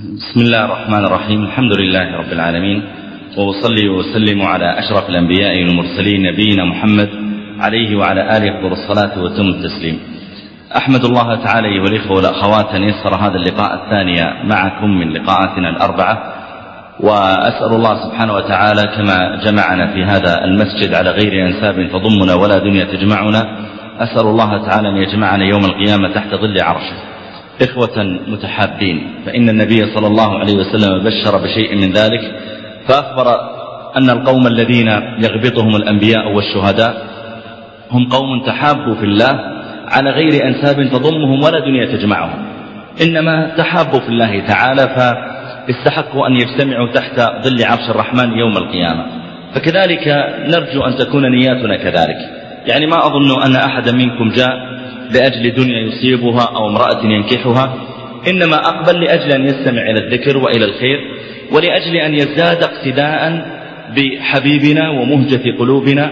بسم الله الرحمن الرحيم. الحمد لله رب العالمين، وأصلي وأسلم على أشرف الأنبياء والمرسلين نبينا محمد عليه وعلى آله أفضل الصلاة وتم التسليم. أحمد الله تعالى أيها الإخوة والأخوات أن يسر هذا اللقاء الثاني معكم من لقاءاتنا الأربعة، وأسأل الله سبحانه وتعالى كما جمعنا في هذا المسجد على غير أنساب تضمنا ولا دنيا تجمعنا، أسأل الله تعالى أن يجمعنا يوم القيامة تحت ظل عرشه إخوة متحابين. فإن النبي صلى الله عليه وسلم بشر بشيء من ذلك، فأخبر أن القوم الذين يغبطهم الأنبياء والشهداء هم قوم تحابوا في الله على غير أنساب تضمهم ولا دنيا تجمعهم، إنما تحابوا في الله تعالى فاستحقوا أن يجتمعوا تحت ظل عرش الرحمن يوم القيامة. فكذلك نرجو أن تكون نياتنا كذلك، يعني ما أظن أن أحدا منكم جاء لأجل دنيا يصيبها أو امرأة ينكحها، إنما أقبل لأجل أن يستمع إلى الذكر وإلى الخير، ولأجل أن يزداد اقتداء بحبيبنا ومهجة قلوبنا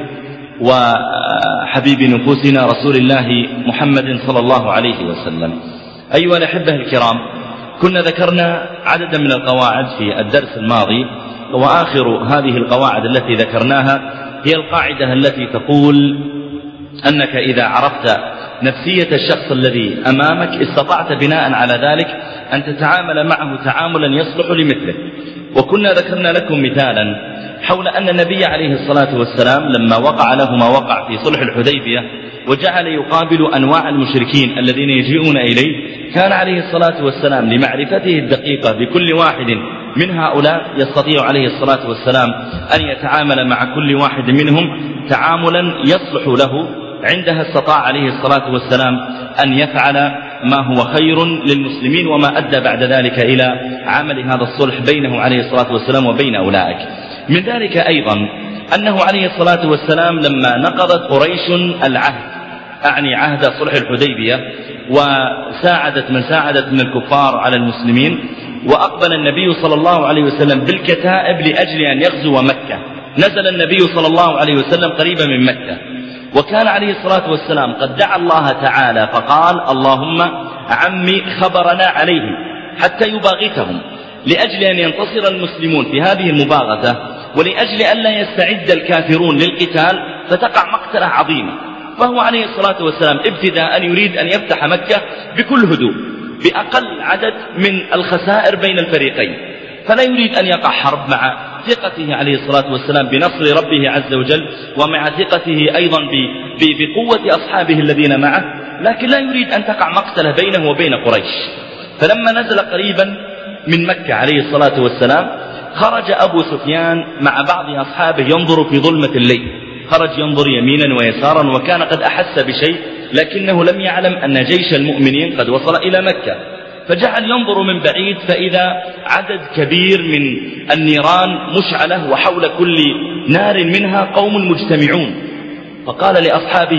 وحبيب نفوسنا رسول الله محمد صلى الله عليه وسلم. أيها الأحبة الكرام، كنا ذكرنا عددا من القواعد في الدرس الماضي، وآخر هذه القواعد التي ذكرناها هي القاعدة التي تقول أنك إذا عرفت نفسية الشخص الذي أمامك استطعت بناء على ذلك أن تتعامل معه تعاملا يصلح لمثله. وكنا ذكرنا لكم مثالا حول أن النبي عليه الصلاة والسلام لما وقع له ما وقع في صلح الحديبية وجعل يقابل أنواع المشركين الذين يجيئون إليه، كان عليه الصلاة والسلام لمعرفته الدقيقة بكل واحد من هؤلاء يستطيع عليه الصلاة والسلام أن يتعامل مع كل واحد منهم تعاملا يصلح له. عندها استطاع عليه الصلاة والسلام أن يفعل ما هو خير للمسلمين، وما أدى بعد ذلك إلى عمل هذا الصلح بينه عليه الصلاة والسلام وبين أولئك. من ذلك أيضا أنه عليه الصلاة والسلام لما نقضت قريش العهد، أعني عهد صلح الحديبية، وساعدت من ساعدت من الكفار على المسلمين، وأقبل النبي صلى الله عليه وسلم بالكتائب لأجل أن يغزو مكة. نزل النبي صلى الله عليه وسلم قريبا من مكة، وكان عليه الصلاة والسلام قد دعا الله تعالى فقال: اللهم عمي خبرنا عليهم حتى يباغتهم، لأجل أن ينتصر المسلمون في هذه المباغتة، ولأجل أن لا يستعد الكافرون للقتال فتقع مقتلة عظيمة. فهو عليه الصلاة والسلام ابتداء يريد أن يفتح مكة بكل هدوء بأقل عدد من الخسائر بين الفريقين، فلا يريد أن يقع حرب، مع ثقته عليه الصلاة والسلام بنصر ربه عز وجل، ومع ثقته أيضا بقوة أصحابه الذين معه، لكن لا يريد أن تقع مقتلة بينه وبين قريش. فلما نزل قريبا من مكة عليه الصلاة والسلام خرج أبو سفيان مع بعض أصحابه ينظر في ظلمة الليل، خرج ينظر يمينا ويسارا، وكان قد أحس بشيء لكنه لم يعلم أن جيش المؤمنين قد وصل إلى مكة، فجعل ينظر من بعيد فإذا عدد كبير من النيران مشعلة، وحول كل نار منها قوم مجتمعون. فقال لأصحابه: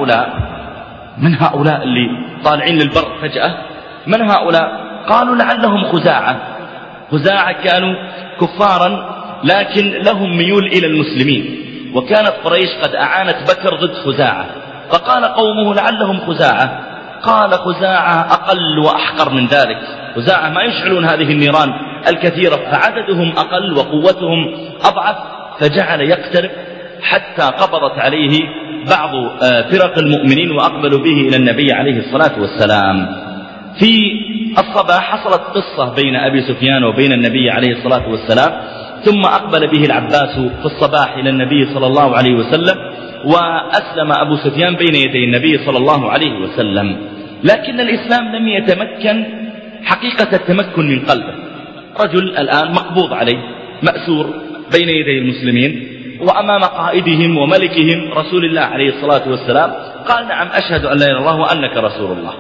من هؤلاء اللي طالعين للبر فجأة؟ من هؤلاء؟ قالوا: لعلهم خزاعة كانوا كفارا لكن لهم ميول إلى المسلمين، وكانت قريش قد أعانت بكر ضد خزاعة. فقال قومه: لعلهم خزاعة. قال: خزاعة أقل وأحقر من ذلك، خزاعة ما يشعلون هذه النيران الكثيرة، فعددهم أقل وقوتهم أضعف. فجعل يقترب حتى قبضت عليه بعض فرق المؤمنين وأقبلوا به إلى النبي عليه الصلاة والسلام. في الصباح حصلت قصة بين أبي سفيان وبين النبي عليه الصلاة والسلام، ثم أقبل به العباس في الصباح إلى النبي صلى الله عليه وسلم، وأسلم أبو سفيان بين يدي النبي صلى الله عليه وسلم. لكن الإسلام لم يتمكن حقيقة التمكن من قلبه. رجل الآن مقبوض عليه، مأسور بين يدي المسلمين وأمام قائدهم وملكهم رسول الله عليه الصلاة والسلام. قال: نعم، أشهد أن لا إله إلا الله وأنك رسول الله.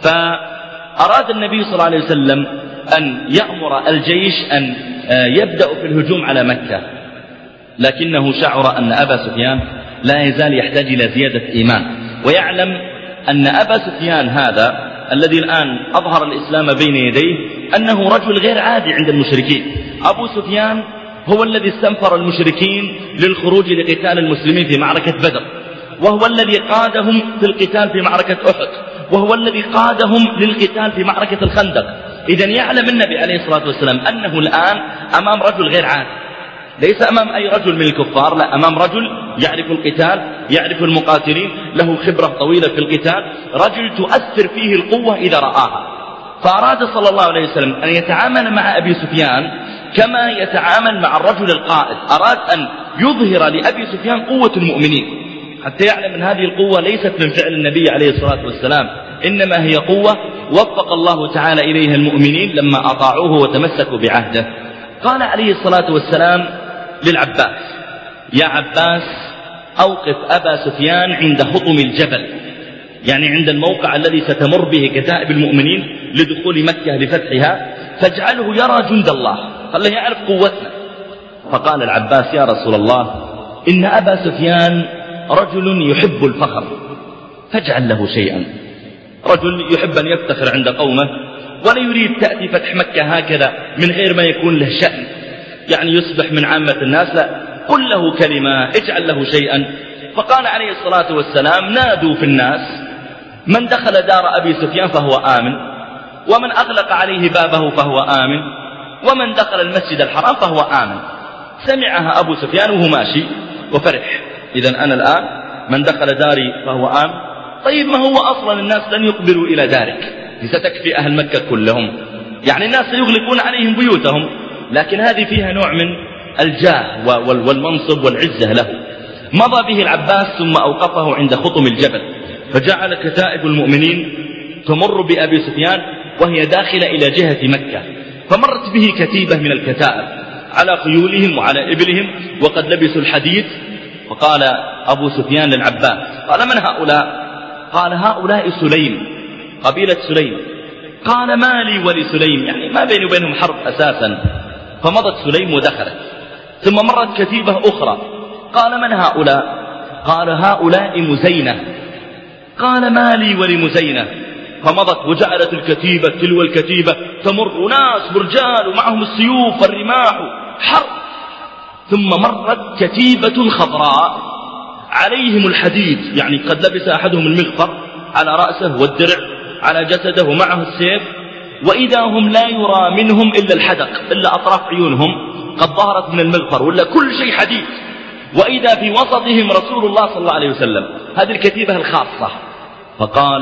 فأراد النبي صلى الله عليه وسلم أن يأمر الجيش أن يبدأ في الهجوم على مكة، لكنه شعر أن أبا سفيان لا يزال يحتاج إلى زيادة إيمان، ويعلم أن أبا سفيان هذا الذي الآن أظهر الإسلام بين يديه أنه رجل غير عادي عند المشركين. أبو سفيان هو الذي استنفر المشركين للخروج لقتال المسلمين في معركة بدر، وهو الذي قادهم في القتال في معركة أحد، وهو الذي قادهم للقتال في معركة الخندق، إذن يعلم النبي عليه الصلاة والسلام أنه الآن أمام رجل غير عادي، ليس أمام أي رجل من الكفار، لا، أمام رجل يعرف القتال، يعرف المقاتلين، له خبرة طويلة في القتال، رجل تؤثر فيه القوة إذا رآها. فأراد صلى الله عليه وسلم أن يتعامل مع أبي سفيان كما يتعامل مع الرجل القائد، أراد أن يظهر لأبي سفيان قوة المؤمنين حتى يعلم أن هذه القوة ليست من فعل النبي عليه الصلاة والسلام، إنما هي قوة وفق الله تعالى إليها المؤمنين لما أطاعوه وتمسكوا بعهده. قال عليه الصلاة والسلام للعباس: يا عباس أوقف أبا سفيان عند حطم الجبل، يعني عند الموقع الذي ستمر به كتائب المؤمنين لدخول مكة لفتحها، فاجعله يرى جند الله، خليه يعرف قوتنا. فقال العباس: يا رسول الله، إن أبا سفيان رجل يحب الفخر، فاجعل له شيئا. رجل يحب أن يفتخر عند قومه ولا يريد تأتي فتح مكة هكذا من غير ما يكون له شأن، يعني يصبح من عامة الناس، لا، قل له كلمة، اجعل له شيئا. فقال عليه الصلاة والسلام: نادوا في الناس: من دخل دار أبي سفيان فهو آمن، ومن أغلق عليه بابه فهو آمن، ومن دخل المسجد الحرام فهو آمن. سمعها أبو سفيان وهو ماشي وفرح: إذن أنا الآن من دخل داري فهو آمن. طيب ما هو أصلا الناس لن يقبلوا إلى دارك، ستكفي أهل مكة كلهم، يعني الناس سيغلقون عليهم بيوتهم، لكن هذه فيها نوع من الجاه والمنصب والعزة له. مضى به العباس ثم أوقفه عند خطم الجبل، فجعل كتائب المؤمنين تمر بأبي سفيان وهي داخلة إلى جهة مكة، فمرت به كتيبة من الكتائب على خيولهم وعلى إبلهم وقد لبسوا الحديد. وقال أبو سفيان للعباس: قال من هؤلاء؟ قال: هؤلاء سليم، قبيلة سليم. قال: ما لي ولسليم، يعني ما بيني وبينهم حرب أساسا. فمضت سليم ودخلت، ثم مرت كتيبة أخرى. قال: من هؤلاء؟ قال: هؤلاء مزينة. قال: ما لي ولمزينة. فمضت وجعلت الكتيبة تلو الكتيبة تمر ناس برجال ومعهم السيوف والرماح حرب. ثم مرت كتيبة خضراء عليهم الحديد، يعني قد لبس أحدهم المغفر على رأسه والدرع على جسده ومعه السيف، وإذا هم لا يرى منهم إلا الحدق، إلا أطراف عيونهم قد ظهرت من المغفر، ولا كل شيء حديد. وإذا في وسطهم رسول الله صلى الله عليه وسلم، هذه الكتيبة الخاصة. فقال: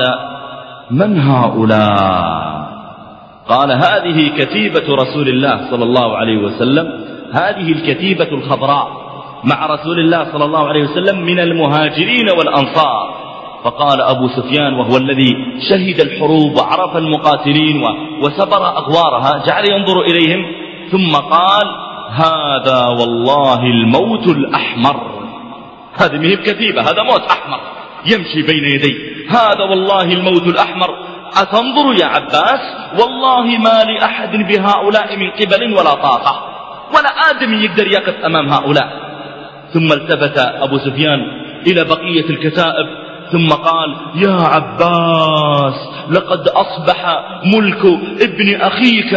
من هؤلاء؟ قال: هذه كتيبة رسول الله صلى الله عليه وسلم، هذه الكتيبة الخضراء مع رسول الله صلى الله عليه وسلم من المهاجرين والأنصار. فقال أبو سفيان وهو الذي شهد الحروب وعرف المقاتلين وسبر أغوارها، جعل ينظر إليهم ثم قال: هذا والله الموت الأحمر. هذه مهب كتيبة، هذا موت أحمر يمشي بين يدي، هذا والله الموت الأحمر. أتنظر يا عباس؟ والله ما لأحد بهؤلاء من قبل ولا طاقة، ولا آدم يقدر يقف أمام هؤلاء. ثم التفت أبو سفيان إلى بقية الكتائب ثم قال: يا عباس، لقد أصبح ملك ابن أخيك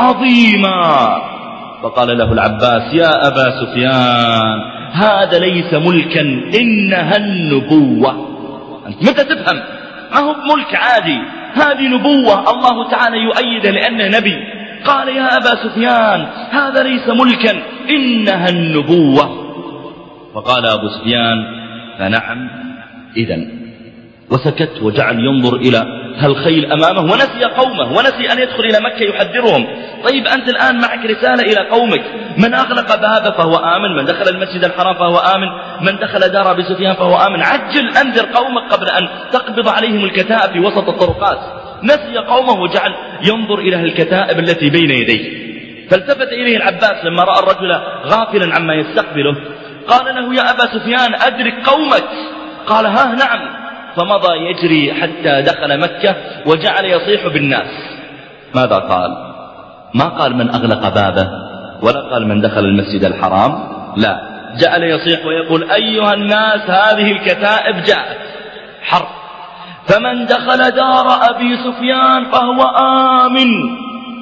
عظيما. فقال له العباس: يا أبا سفيان، هذا ليس ملكا، إنها النبوة. أنت متى تفهم؟ ما هو ملك عادي، هذه نبوة الله تعالى يؤيد لأنه نبي. قال: يا أبا سفيان، هذا ليس ملكا، إنها النبوة. فقال أبو سفيان: فنعم إذن. وسكت وجعل ينظر إلى الخيل أمامه ونسي قومه ونسي أن يدخل إلى مكة يحذرهم. طيب أنت الآن معك رسالة إلى قومك: من أغلق بابه فهو آمن، من دخل المسجد الحرام فهو آمن، من دخل دار أبي سفيان فهو آمن. عجل أنذر قومك قبل أن تقبض عليهم الكتائب في وسط الطرقات. نسي قومه وجعل ينظر إلى الكتائب التي بين يديه. فالتفت إليه العباس لما رأى الرجل غافلا عما يستقبله، قال له: يا أبا سفيان، أدرك قومك. قال: ها نعم. فمضى يجري حتى دخل مكة وجعل يصيح بالناس. ماذا قال؟ ما قال من أغلق بابه ولا قال من دخل المسجد الحرام، لا، جعل يصيح ويقول: أيها الناس، هذه الكتائب جاءت حرب، فمن دخل دار أبي سفيان فهو آمن.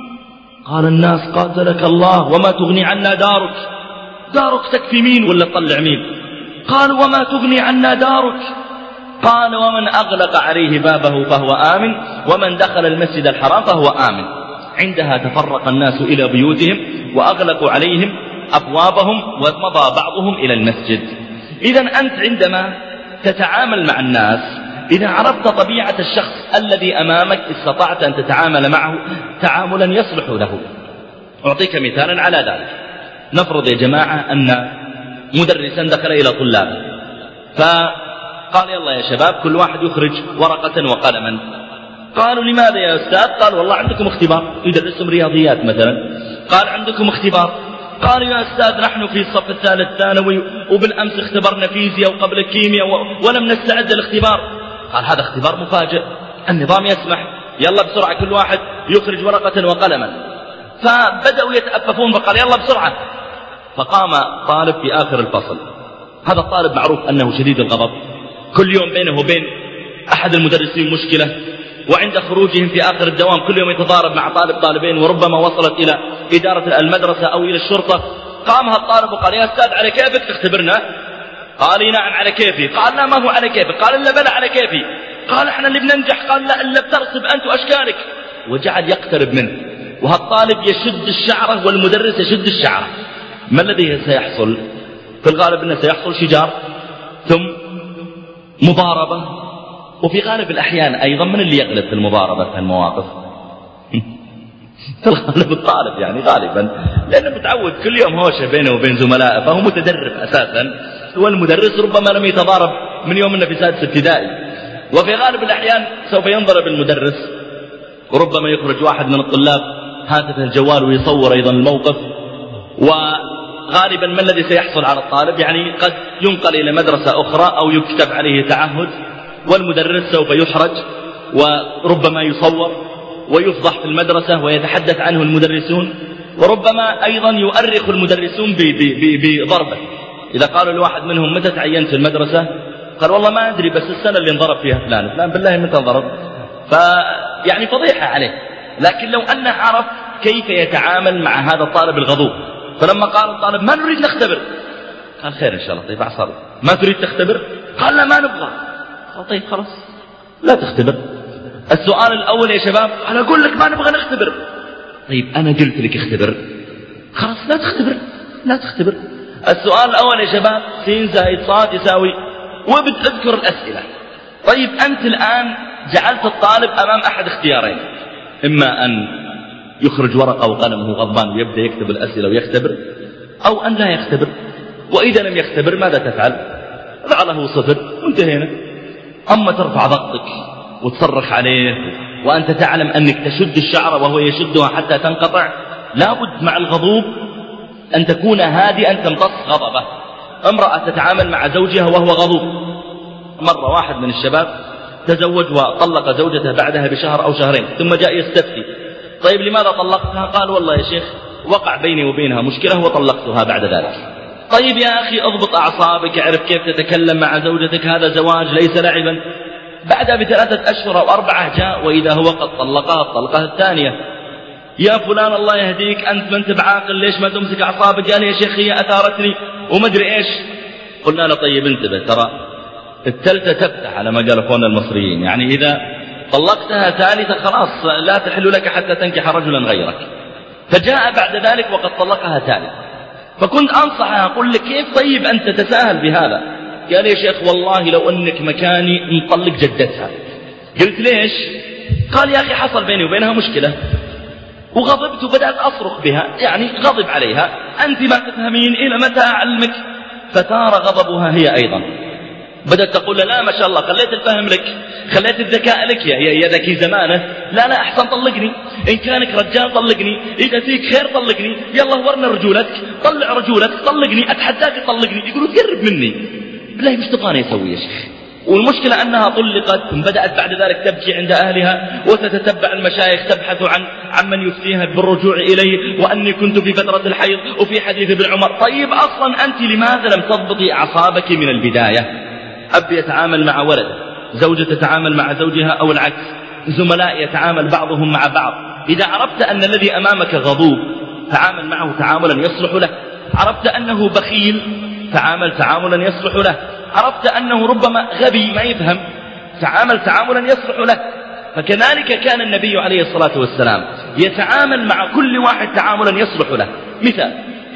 قال الناس: قاتلك الله، وما تغني عنا دارك؟ دارك تكفي مين ولا تطلع مين؟ قال: وما تغني عنا دارك؟ قال: ومن أغلق عليه بابه فهو آمن، ومن دخل المسجد الحرام فهو آمن. عندها تفرق الناس إلى بيوتهم وأغلقوا عليهم أبوابهم ومضى بعضهم إلى المسجد. إذن أنت عندما تتعامل مع الناس إذا عرفت طبيعة الشخص الذي أمامك استطعت أن تتعامل معه تعاملا يصلح له. أعطيك مثالا على ذلك. نفرض يا جماعة أن مدرسا دخل إلى طلابه فقال يلا يا شباب كل واحد يخرج ورقة وقلما. قالوا لماذا يا أستاذ؟ قال والله عندكم اختبار، يدرسهم رياضيات مثلا. قال عندكم اختبار. قالوا يا أستاذ نحن في الصف الثالث ثانوي وبالأمس اختبرنا فيزياء وقبل الكيمياء ولم نستعد للاختبار. قال هذا اختبار مفاجئ، النظام يسمح، يلا بسرعة كل واحد يخرج ورقة وقلما. فبدأوا يتأففون فقال يلا بسرعة. فقام طالب في آخر الفصل، هذا الطالب معروف أنه شديد الغضب، كل يوم بينه وبين أحد المدرسين مشكلة، وعند خروجهم في آخر الدوام كل يوم يتضارب مع طالبين وربما وصلت إلى إدارة المدرسة أو إلى الشرطة. قام هالطالب وقال يا أستاذ على كيفك تختبرنا؟ قال نعم على كيفي. قال لا ما هو على كيفك. قال إلا بلا على كيفي. قال احنا اللي بننجح. قال لا إلا بترسب أنت وأشكالك. وجعل يقترب منه، وهالطالب يشد الشعرة والمدرس يشد الشعرة. ما الذي سيحصل؟ في الغالب أنه سيحصل شجار ثم مضاربة، وفي غالب الأحيان أيضا من اللي يغلب في المضاربة في المواقف؟ في الغالب الطالب يعني غالبا، لأنه متعود كل يوم هوشة بينه وبين زملائه فهو متدرب أساسا، والمدرس ربما لم يتضارب من يوم أنه في سادس ابتدائي. وفي غالب الأحيان سوف ينضرب المدرس، وربما يخرج واحد من الطلاب هاتفه الجوال ويصور أيضا الموقف. وغالبا ما الذي سيحصل على الطالب؟ يعني قد ينقل إلى مدرسة أخرى أو يكتب عليه تعهد، والمدرس سوف يحرج وربما يصور ويفضح في المدرسة ويتحدث عنه المدرسون، وربما أيضا يؤرخ المدرسون بضربه. إذا قالوا لواحد منهم متى تعينت في المدرسة؟ قال والله ما أدري بس السنة اللي انضرب فيها فلان بالله متى انضرب. فيعني فضيحة عليه. لكن لو أنه عرف كيف يتعامل مع هذا الطالب الغضوب، فلما قال الطالب ما نريد نختبر، قال خير إن شاء الله، طيب أعصابي ما تريد تختبر؟ قال لا ما نبغى. قال طيب خلاص لا تختبر. السؤال الأول يا شباب، أنا أقول لك ما نبغى نختبر. طيب أنا قلت لك اختبر، خلاص لا تختبر. السؤال الأول يا شباب سين زائد صاد يساوي، وبتذكر الأسئلة. طيب أنت الآن جعلت الطالب أمام أحد اختيارين، إما أن يخرج ورقة وقلم وهو غضبان ويبدأ يكتب الأسئلة ويختبر، أو أن لا يختبر. وإذا لم يختبر ماذا تفعل؟ ضع 0 وانتهينا. أما ترفع ضغطك وتصرخ عليه وأنت تعلم أنك تشد الشعر وهو يشدها حتى تنقطع، لابد مع الغضوب أن تكون هادئا تمتص غضبه. امرأة تتعامل مع زوجها وهو غضوب. مرة واحد من الشباب تزوج وطلق زوجته بعدها بشهر أو شهرين، ثم جاء يستفتي طيب لماذا طلقتها؟ قال والله يا شيخ وقع بيني وبينها مشكلة وطلقتها بعد ذلك. طيب يا أخي اضبط أعصابك، اعرف كيف تتكلم مع زوجتك، هذا زواج ليس لعبا. بعدها ب3 أشهر أو 4 جاء وإذا هو قد طلقها الطلقة الثانية. يا فلان الله يهديك أنت ما أنت بعاقل، ليش ما تمسك أعصابك؟ قال يا شيخ هي أثارتني ومدري إيش. قلنا له طيب انتبه، ترى الثالثة تفتح على ما قال أخواننا المصريين، يعني إذا طلقتها ثالثة خلاص لا تحل لك حتى تنكح رجلا غيرك. فجاء بعد ذلك وقد طلقها ثالثة، فكنت أنصحها أقول لك كيف طيب أنت تتساهل بهذا؟ قال يا شيخ والله لو أنك مكاني نطلق جدتها. قلت ليش؟ قال يا أخي حصل بيني وبينها مشكلة وغضبت وبدأت أصرخ بها، يعني غضب عليها، أنت ما تفهمين إلى متى أعلمك؟ فثار غضبها هي أيضا، بدأت تقول لا ما شاء الله خليت الفهم لك، خليت الذكاء لك يا ذكي زمانه، لا أحسن طلقني، إن كانك رجال طلقني، إذا فيك خير طلقني، يلا ورنا رجولتك، طلع رجولتك طلقني، أتحداك طلقني. يقولوا تقرب مني، بالله مش تبغاني أسوي يا شيخ. والمشكلة أنها طلقت ثم بدأت بعد ذلك تبكي عند أهلها وتتتبع المشايخ تبحث عن من يفتيها بالرجوع إليه، وأني كنت في فترة الحيض وفي حديث ابن عمر. طيب أصلا أنت لماذا لم تضبطي أعصابك من البداية؟ أب يتعامل مع ولده، زوجة تتعامل مع زوجها أو العكس، زملاء يتعامل بعضهم مع بعض. إذا عرفت أن الذي أمامك غضوب تعامل معه تعاملا يصلح له، عرفت أنه بخيل تعامل تعاملا يصلح له، عرفت أنه ربما غبي ما يفهم تعامل تعاملا يصلح له. فكذلك كان النبي عليه الصلاة والسلام يتعامل مع كل واحد تعاملا يصلح له. مثال: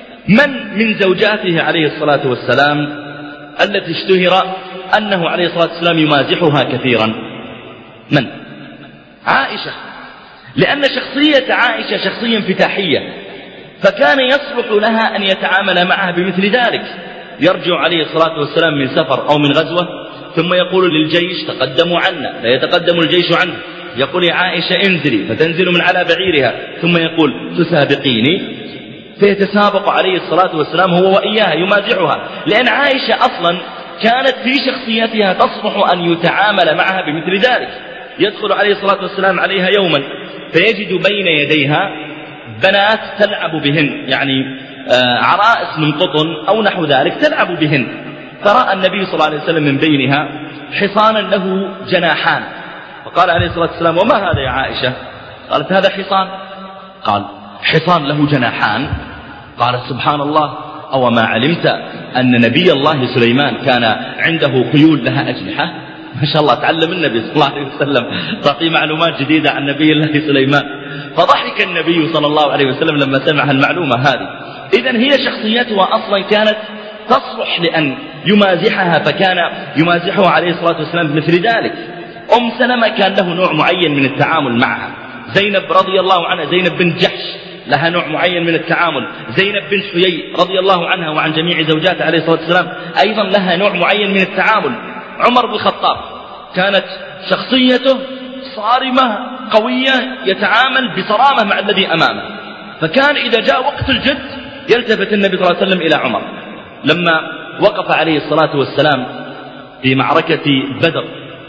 من زوجاته عليه الصلاة والسلام التي اشتهر أنه عليه الصلاة والسلام يمازحها كثيرا؟ من؟ عائشة، لأن شخصية عائشة شخصية انفتاحية، فكان يصلح لها أن يتعامل معها بمثل ذلك. يرجع عليه الصلاة والسلام من سفر أو من غزوة ثم يقول للجيش: تقدموا عنا، فيتقدم الجيش عنه، يقول: يا عائشة انزلي، فتنزل من على بعيرها، ثم يقول: تسابقيني، فيتسابق عليه الصلاة والسلام هو وإياها يمازحها، لأن عائشة أصلا كانت في شخصيتها تصلح أن يتعامل معها بمثل ذلك. يدخل عليه الصلاة والسلام عليها يوما فيجد بين يديها بنات تلعب بهن، يعني عرائس من قطن أو نحو ذلك تلعب بهن، فرأى النبي صلى الله عليه وسلم من بينها حصانا له جناحان، فقال عليه الصلاة والسلام: وما هذا يا عائشة؟ قالت: هذا حصان. قال: حصان له جناحان؟ قال: سبحان الله، أو ما علمت أن نبي الله سليمان كان عنده خيول لها أجنحة؟ ما شاء الله، تعلم النبي صلى الله عليه وسلم، تعطيه معلومات جديدة عن نبي الله سليمان. فضحك النبي صلى الله عليه وسلم لما سمع المعلومة هذه. إذن هي شخصيتها أصلا كانت تصلح لأن يمازحها، فكان يمازحها عليه الصلاة والسلام بمثل ذلك. أم سلمة كان له نوع معين من التعامل معها. زينب رضي الله عنها، زينب بنت جحش، لها نوع معين من التعامل. زينب بنت حيي رضي الله عنها وعن جميع زوجاته عليه الصلاة والسلام أيضا لها نوع معين من التعامل. عمر بن الخطاب كانت شخصيته صارمة قوية، يتعامل بصرامة مع الذي أمامه، فكان إذا جاء وقت الجد يلتفت النبي صلى الله عليه وسلم إلى عمر. لما وقف عليه الصلاة والسلام في معركة بدر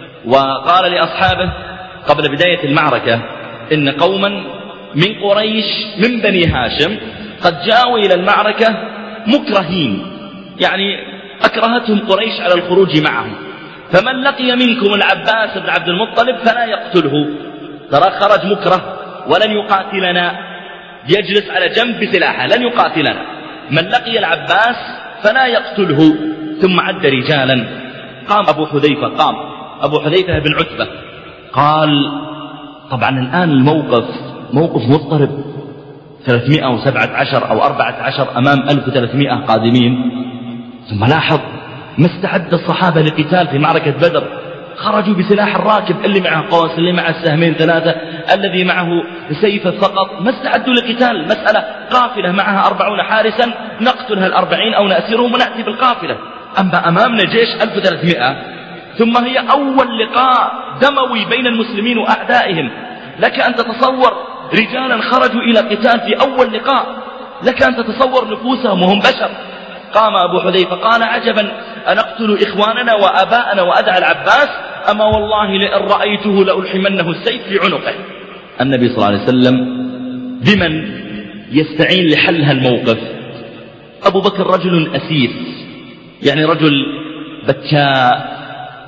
وقال لأصحابه قبل بداية المعركة: إن قوما من قريش من بني هاشم قد جاءوا إلى المعركة مكرهين، يعني أكرهتهم قريش على الخروج معهم، فمن لقي منكم العباس بن عبد المطلب فلا يقتله، ترى خرج مكره ولن يقاتلنا، يجلس على جنب بسلاحه لن يقاتلنا، من لقي العباس فلا يقتله. ثم عد رجالا، قام أبو حذيفة، قام أبو حذيفة بن عتبة، قال: طبعا الآن الموقف موقف مضطرب، 317 أو 14 أمام 1300 قادمين. ثم لاحظ ما استعد الصحابة لقتال في معركة بدر، خرجوا بسلاح الراكب، اللي معه قوس، اللي معه السهمين 3، الذي معه سيفه فقط، ما استعدوا لقتال. مسألة قافلة معها 40 حارسا، نقتلها 40 أو نأسرهم ونأتي بالقافلة. أما أمامنا جيش 1300، ثم هي أول لقاء دموي بين المسلمين وأعدائهم. لك أن تتصور رجالا خرجوا إلى قتال في أول لقاء، لك أن تتصور نفوسهم وهم بشر. قام أبو حذيفة قال: عجبا، أنقتل إخواننا وأباءنا وأدعى العباس؟ أما والله لئن رأيته لألحمنه السيف في عنقه. النبي صلى الله عليه وسلم بمن يستعين لحل هالموقف؟ أبو بكر رجل أسيف، يعني رجل بكاء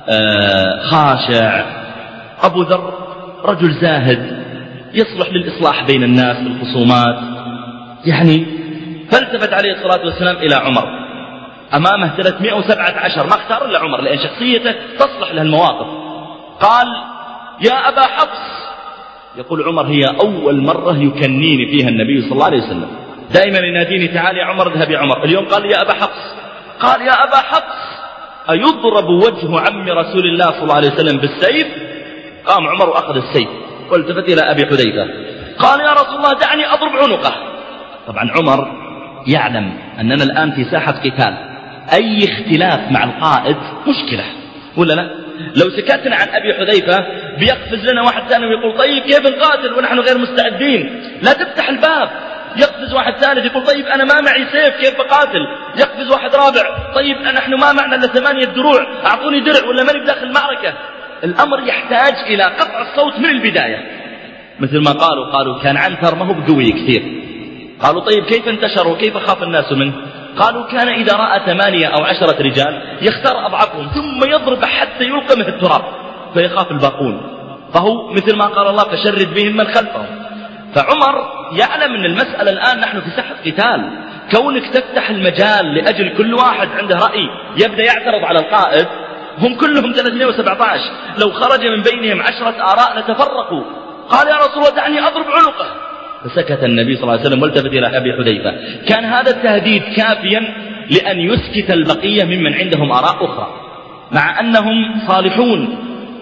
خاشع. أبو ذر رجل زاهد يصلح للإصلاح بين الناس بالخصومات، يعني فالتفت عليه الصلاة والسلام إلى عمر، أمامه 317، ما اختار إلا عمر لأن شخصيته تصلح له المواقف. قال: يا أبا حفص. يقول عمر: هي أول مرة يكنيني فيها النبي صلى الله عليه وسلم، دائما يناديني: تعال يا عمر، اذهب يا عمر. اليوم قال: يا أبا حفص. قال: يا أبا حفص، أيضرب وجه عم رسول الله صلى الله عليه وسلم بالسيف؟ قام عمر وأخذ السيف والتفت إلى أبي حذيفة قال: يا رسول الله دعني أضرب عنقه. طبعا عمر يعلم أننا الآن في ساحة قتال، أي اختلاف مع القائد مشكلة ولا لا؟ لو سكتنا عن أبي حذيفة بيقفز لنا واحد ثاني ويقول: طيب كيف نقاتل ونحن غير مستعدين؟ لا تفتح الباب. يقفز واحد ثالث يقول: طيب أنا ما معي سيف كيف بقاتل؟ يقفز واحد رابع: طيب نحن ما معنا إلا 8 دروع، أعطوني درع ولا ماني بداخل المعركة. الأمر يحتاج إلى قطع الصوت من البداية، مثل ما قالوا كان عنتر ما هو بقوي كثير. قالوا: طيب كيف انتشر وكيف خاف الناس منه؟ قالوا: كان إذا رأى 8 أو 10 رجال يختار أضعفهم ثم يضرب حتى يلقمه التراب فيخاف الباقون، فهو مثل ما قال الله: فشرد بهم من خلفهم. فعمر يعلم أن المسألة الآن نحن في ساحة قتال، كونك تفتح المجال لأجل كل واحد عنده رأي يبدأ يعترض على القائد. هم كلهم 317، لو خرج من بينهم 10 آراء لتفرقوا. قال: يا رسول الله دعني أضرب عنقه. فسكت النبي صلى الله عليه وسلم والتفت إلى أبي حذيفة. كان هذا التهديد كافيا لأن يسكت البقية ممن عندهم آراء أخرى، مع أنهم صالحون،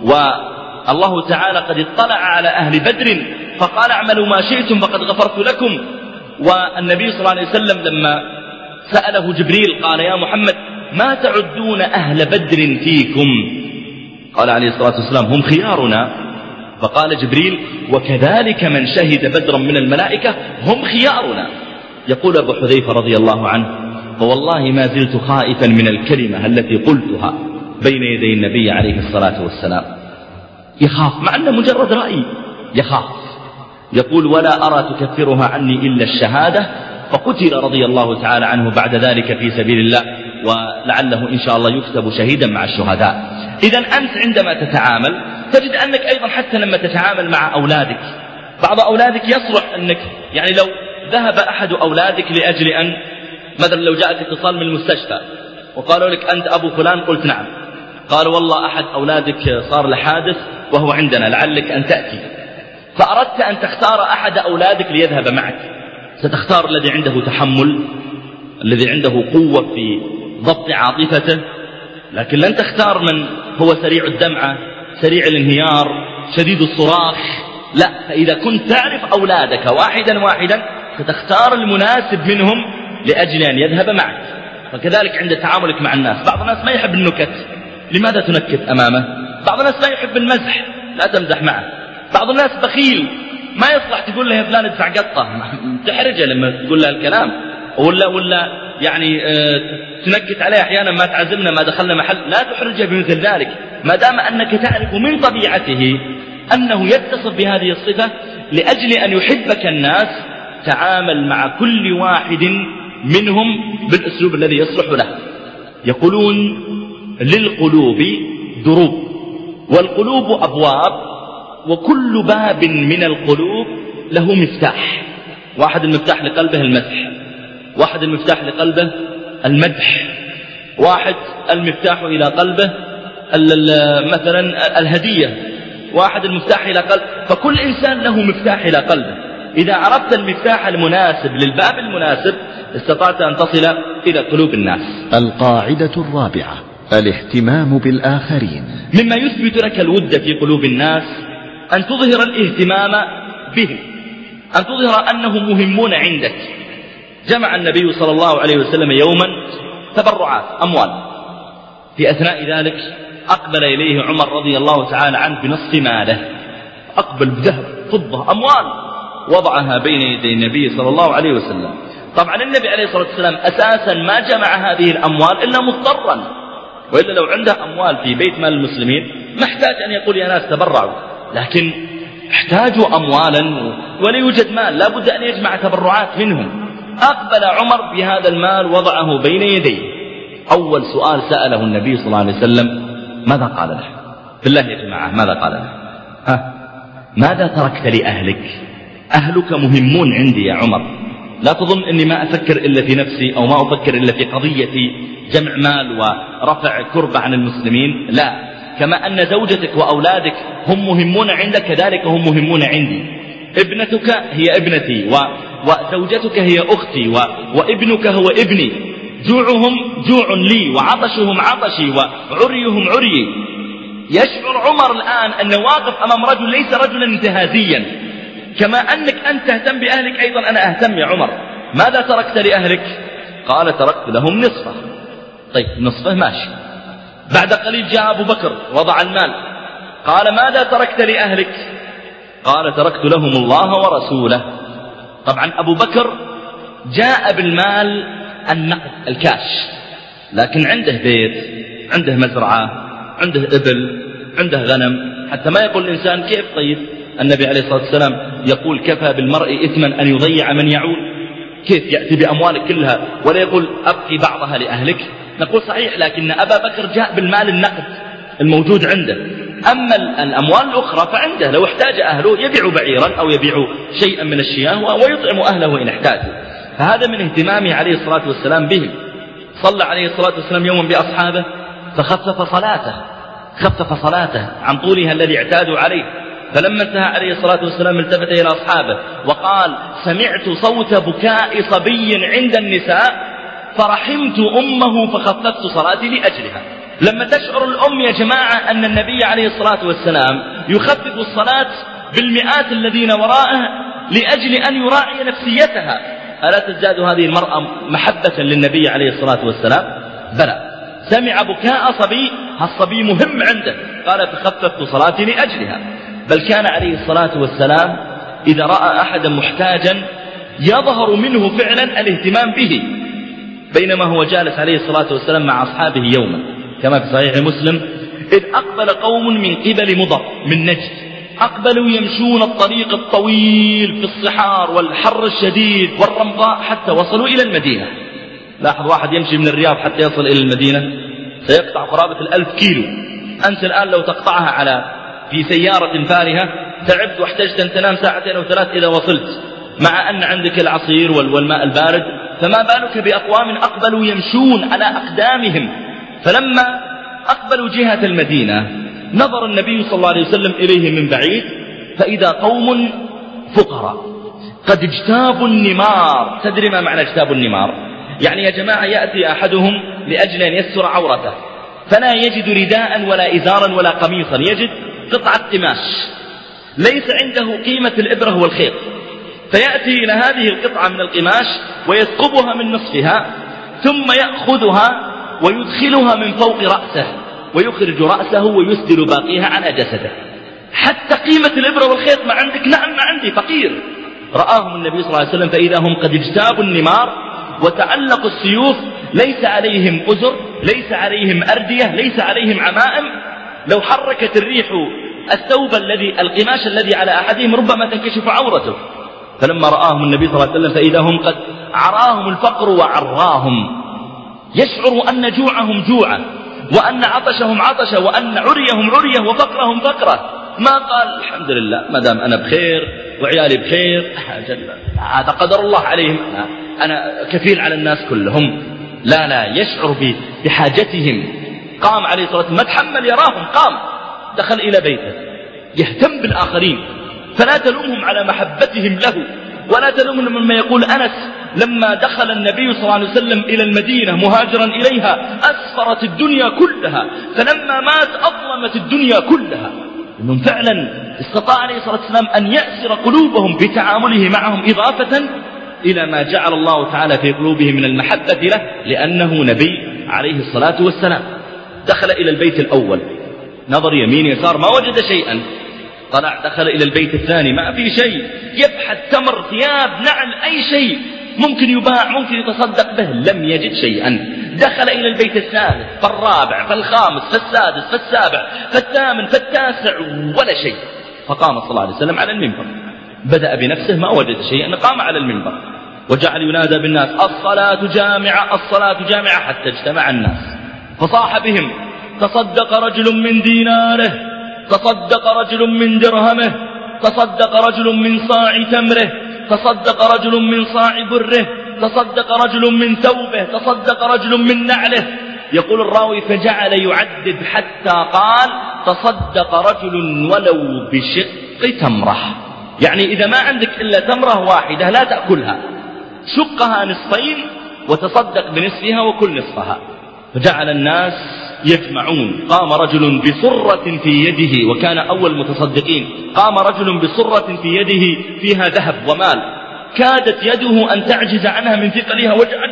والله تعالى قد اطلع على أهل بدر فقال اعملوا ما شئتم فقد غفرت لكم. والنبي صلى الله عليه وسلم لما سأله جبريل قال يا محمد ما تعدون أهل بدر فيكم؟ قال عليه الصلاة والسلام هم خيارنا. فقال جبريل وكذلك من شهد بدرا من الملائكة هم خيارنا. يقول أبو حذيفة رضي الله عنه فوالله ما زلت خائفا من الكلمة التي قلتها بين يدي النبي عليه الصلاة والسلام. يخاف مع أنه مجرد رأي، يخاف. يقول ولا أرى تكفرها عني إلا الشهادة، فقتل رضي الله تعالى عنه بعد ذلك في سبيل الله، ولعله إن شاء الله يكتب شهيدا مع الشهداء. إذا أنت عندما تتعامل تجد أنك أيضا حتى لما تتعامل مع أولادك، بعض أولادك يصلح أنك يعني لو ذهب أحد أولادك لأجل أن مثلا لو جاءك اتصال من المستشفى وقالوا لك أنت أبو فلان، قلت نعم، قالوا والله أحد أولادك صار له حادث وهو عندنا لعلك أن تأتي، فأردت أن تختار أحد أولادك ليذهب معك، ستختار الذي عنده تحمل، الذي عنده قوة في ضبط عاطفته، لكن لن تختار من هو سريع الدمعة سريع الانهيار شديد الصراخ. لا، فإذا كنت تعرف أولادك واحدا واحدا ستختار المناسب منهم لأجل أن يذهب معك. فكذلك عند تعاملك مع الناس، بعض الناس ما يحب النكت، لماذا تنكت أمامه؟ بعض الناس ما يحب المزح، لا تمزح معه. بعض الناس بخيل، ما يصلح تقول له يا فلان ادفع قطة، تحرجه لما تقول له الكلام، ولا يعني تنكت عليه أحيانا ما تعزمنا ما دخلنا محل، لا تحرجه بمثل ذلك، ما دام أنك تعرف من طبيعته أنه يتصف بهذه الصفة لأجل أن يحبك الناس. تعامل مع كل واحد منهم بالأسلوب الذي يصلح له. يقولون للقلوب دروب والقلوب أبواب، وكل باب من القلوب له مفتاح. واحد المفتاح لقلبه المدح، واحد المفتاح لقلبه المدح، واحد المفتاح إلى قلبه مثلا الهدية، واحد المفتاح إلى قلب. فكل إنسان له مفتاح إلى قلبه. إذا عرفت المفتاح المناسب للباب المناسب استطعت أن تصل إلى قلوب الناس. القاعدة الرابعة الاهتمام بالآخرين. مما يثبت لك الود في قلوب الناس أن تظهر الاهتمام بهم، أن تظهر أنهم مهمون عندك. جمع النبي صلى الله عليه وسلم يوما تبرعات أموال، في أثناء ذلك أقبل إليه عمر رضي الله تعالى عنه بنصف ماله، أقبل بذهب فضة أموال وضعها بين يدي النبي صلى الله عليه وسلم. طبعا النبي عليه الصلاة والسلام أساسا ما جمع هذه الأموال إلا مضطرا، وإلا لو عنده أموال في بيت مال المسلمين ما احتاج أن يقول يا ناس تبرعوا، لكن احتاجوا أموالا ولا يوجد مال، لا بد أن يجمع تبرعات منهم. أقبل عمر بهذا المال وضعه بين يديه. أول سؤال سأله النبي صلى الله عليه وسلم ماذا قال له؟ بالله يا جماعة ماذا قال له؟ ماذا تركت لأهلك؟ أهلك مهمون عندي يا عمر، لا تظن أني ما أفكر إلا في نفسي أو ما أفكر إلا في قضية جمع مال ورفع كربة عن المسلمين، لا، كما أن زوجتك وأولادك هم مهمون عندك كذلك هم مهمون عندي. ابنتك هي ابنتي وزوجتك هي أختي وابنك هو ابني، جوعهم جوع لي وعطشهم عطشي وعريهم عريي. يشعر عمر الآن أنه واقف أمام رجل ليس رجلا انتهازيا، كما أنك أنت تهتم بأهلك أيضا أنا أهتم يا عمر. ماذا تركت لأهلك؟ قال تركت لهم نصفه. طيب نصفه ماشي. بعد قليل جاء أبو بكر وضع المال، قال ماذا تركت لأهلك؟ قال تركت لهم الله ورسوله. طبعا أبو بكر جاء بالمال النقد الكاش، لكن عنده بيت، عنده مزرعة، عنده إبل، عنده غنم، حتى ما يقول الإنسان كيف. طيب النبي عليه الصلاة والسلام يقول كفى بالمرء إثما أن يضيع من يعول. كيف يأتي بأموالك كلها ولا يقول أبقي بعضها لأهلك؟ نقول صحيح، لكن أبا بكر جاء بالمال النقد الموجود عنده. أما الأموال الأخرى فعنده، لو احتاج أهله يبيع بعيرا أو يبيع شيئا من الشياه ويطعم أهله إن احتاجوا. فهذا من اهتمامه عليه الصلاة والسلام بهم. صلى عليه الصلاة والسلام يوما بأصحابه فخفف صلاته عن طولها الذي اعتادوا عليه، فلما انتهى عليه الصلاة والسلام التفت إلى أصحابه وقال: سمعت صوت بكاء صبي عند النساء فرحمت أمه فخففت صلاتي لأجلها. لما تشعر الأم يا جماعة أن النبي عليه الصلاة والسلام يخفف الصلاة بالمئات الذين وراءه لأجل أن يراعي نفسيتها، ألا تزداد هذه المرأة محبة للنبي عليه الصلاة والسلام؟ بلى، سمع بكاء صبي، الصبي مهم عنده، قال: فخففت صلاتي لأجلها. بل كان عليه الصلاة والسلام إذا رأى أحدا محتاجا يظهر منه فعلا الاهتمام به. بينما هو جالس عليه الصلاة والسلام مع أصحابه يوما كما في صحيح مسلم، إذ أقبل قوم من قبل مضر من نجد، أقبلوا يمشون الطريق الطويل في الصحار والحر الشديد والرمضاء حتى وصلوا إلى المدينة. لاحظ، واحد يمشي من الرياض حتى يصل إلى المدينة سيقطع قرابة 1000 كيلو. أنت الآن لو تقطعها في سيارة فارهة تعبت واحتجت أن تنام 2 أو 3 إذا وصلت، مع أن عندك العصير والماء البارد، فما بالك بأقوام أقبلوا يمشون على أقدامهم. فلما أقبلوا جهة المدينة نظر النبي صلى الله عليه وسلم إليهم من بعيد فإذا قوم فقراء قد اجتابوا النمار. تدري ما معنى اجتابوا النمار؟ يعني يا جماعة يأتي أحدهم لأجل أن يستر عورته فلا يجد رداء ولا إزارا ولا قميصا، يجد قطعة قماش ليس عنده قيمة الإبرة والخيط، فيأتي إلى هذه القطعة من القماش ويثقبها من نصفها ثم يأخذها ويدخلها من فوق رأسه ويخرج رأسه ويسدل باقيها على جسده. حتى قيمة الإبرة والخيط ما عندك؟ نعم ما عندي، فقير. رآهم النبي صلى الله عليه وسلم فإذا هم قد اجتابوا النمار وتعلقوا السيوف، ليس عليهم أزر، ليس عليهم أردية، ليس عليهم عمائم. لو حركت الريح الثوب القماش الذي على أحدهم ربما تنكشف عورته. فلما رآهم النبي صلى الله عليه وسلم فإذا هم قد عراهم الفقر وعراهم، يشعروا أن جوعهم جوعة وأن عطشهم عطشة وأن عريهم عرية وفقرهم فقرة. ما قال الحمد لله ما دام أنا بخير وعيالي بخير هذا قدر الله عليهم، أنا كفيل على الناس كلهم. لا، يشعر بحاجتهم. قام عليه الصلاة والسلام، ما تحمل يراهم، قام دخل إلى بيته يهتم بالآخرين. فلا تلومهم على محبتهم له، ولا تلومهم مما يقول أنس لما دخل النبي صلى الله عليه وسلم إلى المدينة مهاجرا إليها أسفرت الدنيا كلها، فلما مات أظلمت الدنيا كلها. إنهم فعلا استطاع عليه الصلاة والسلام أن يأسر قلوبهم بتعامله معهم إضافة إلى ما جعل الله تعالى في قلوبهم من المحبة له لأنه نبي عليه الصلاة والسلام. دخل إلى البيت الأول، نظر يمين يسار ما وجد شيئا، طلع دخل إلى البيت الثاني ما في شيء، يبحث تمر ثياب نعل أي شيء ممكن يباع ممكن يتصدق به، لم يجد شيئا. دخل إلى البيت الثالث فالرابع فالخامس فالسادس فالسابع فالثامن فالتاسع ولا شيء. فقام صلى الله عليه وسلم على المنبر، بدأ بنفسه ما وجد شيئا، قام على المنبر وجعل ينادى بالناس: الصلاة جامعة، الصلاة جامعة، حتى اجتمع الناس فصاح بهم: تصدق رجل من ديناره، تصدق رجل من درهمه، تصدق رجل من صاع تمره، تصدق رجل من صاع بره، تصدق رجل من ثوبه، تصدق رجل من نعله. يقول الراوي: فجعل يعدد حتى قال: تصدق رجل ولو بشق تمره. يعني إذا ما عندك إلا تمرة واحدة لا تأكلها، شقها نصفين وتصدق بنصفها وكل نصفها. فجعل الناس يجمعون. قام رجل بصرة في يده، وكان أول متصدقين، قام رجل بصرة في يده فيها ذهب ومال، كادت يده أن تعجز عنها من ثقلها، وجعل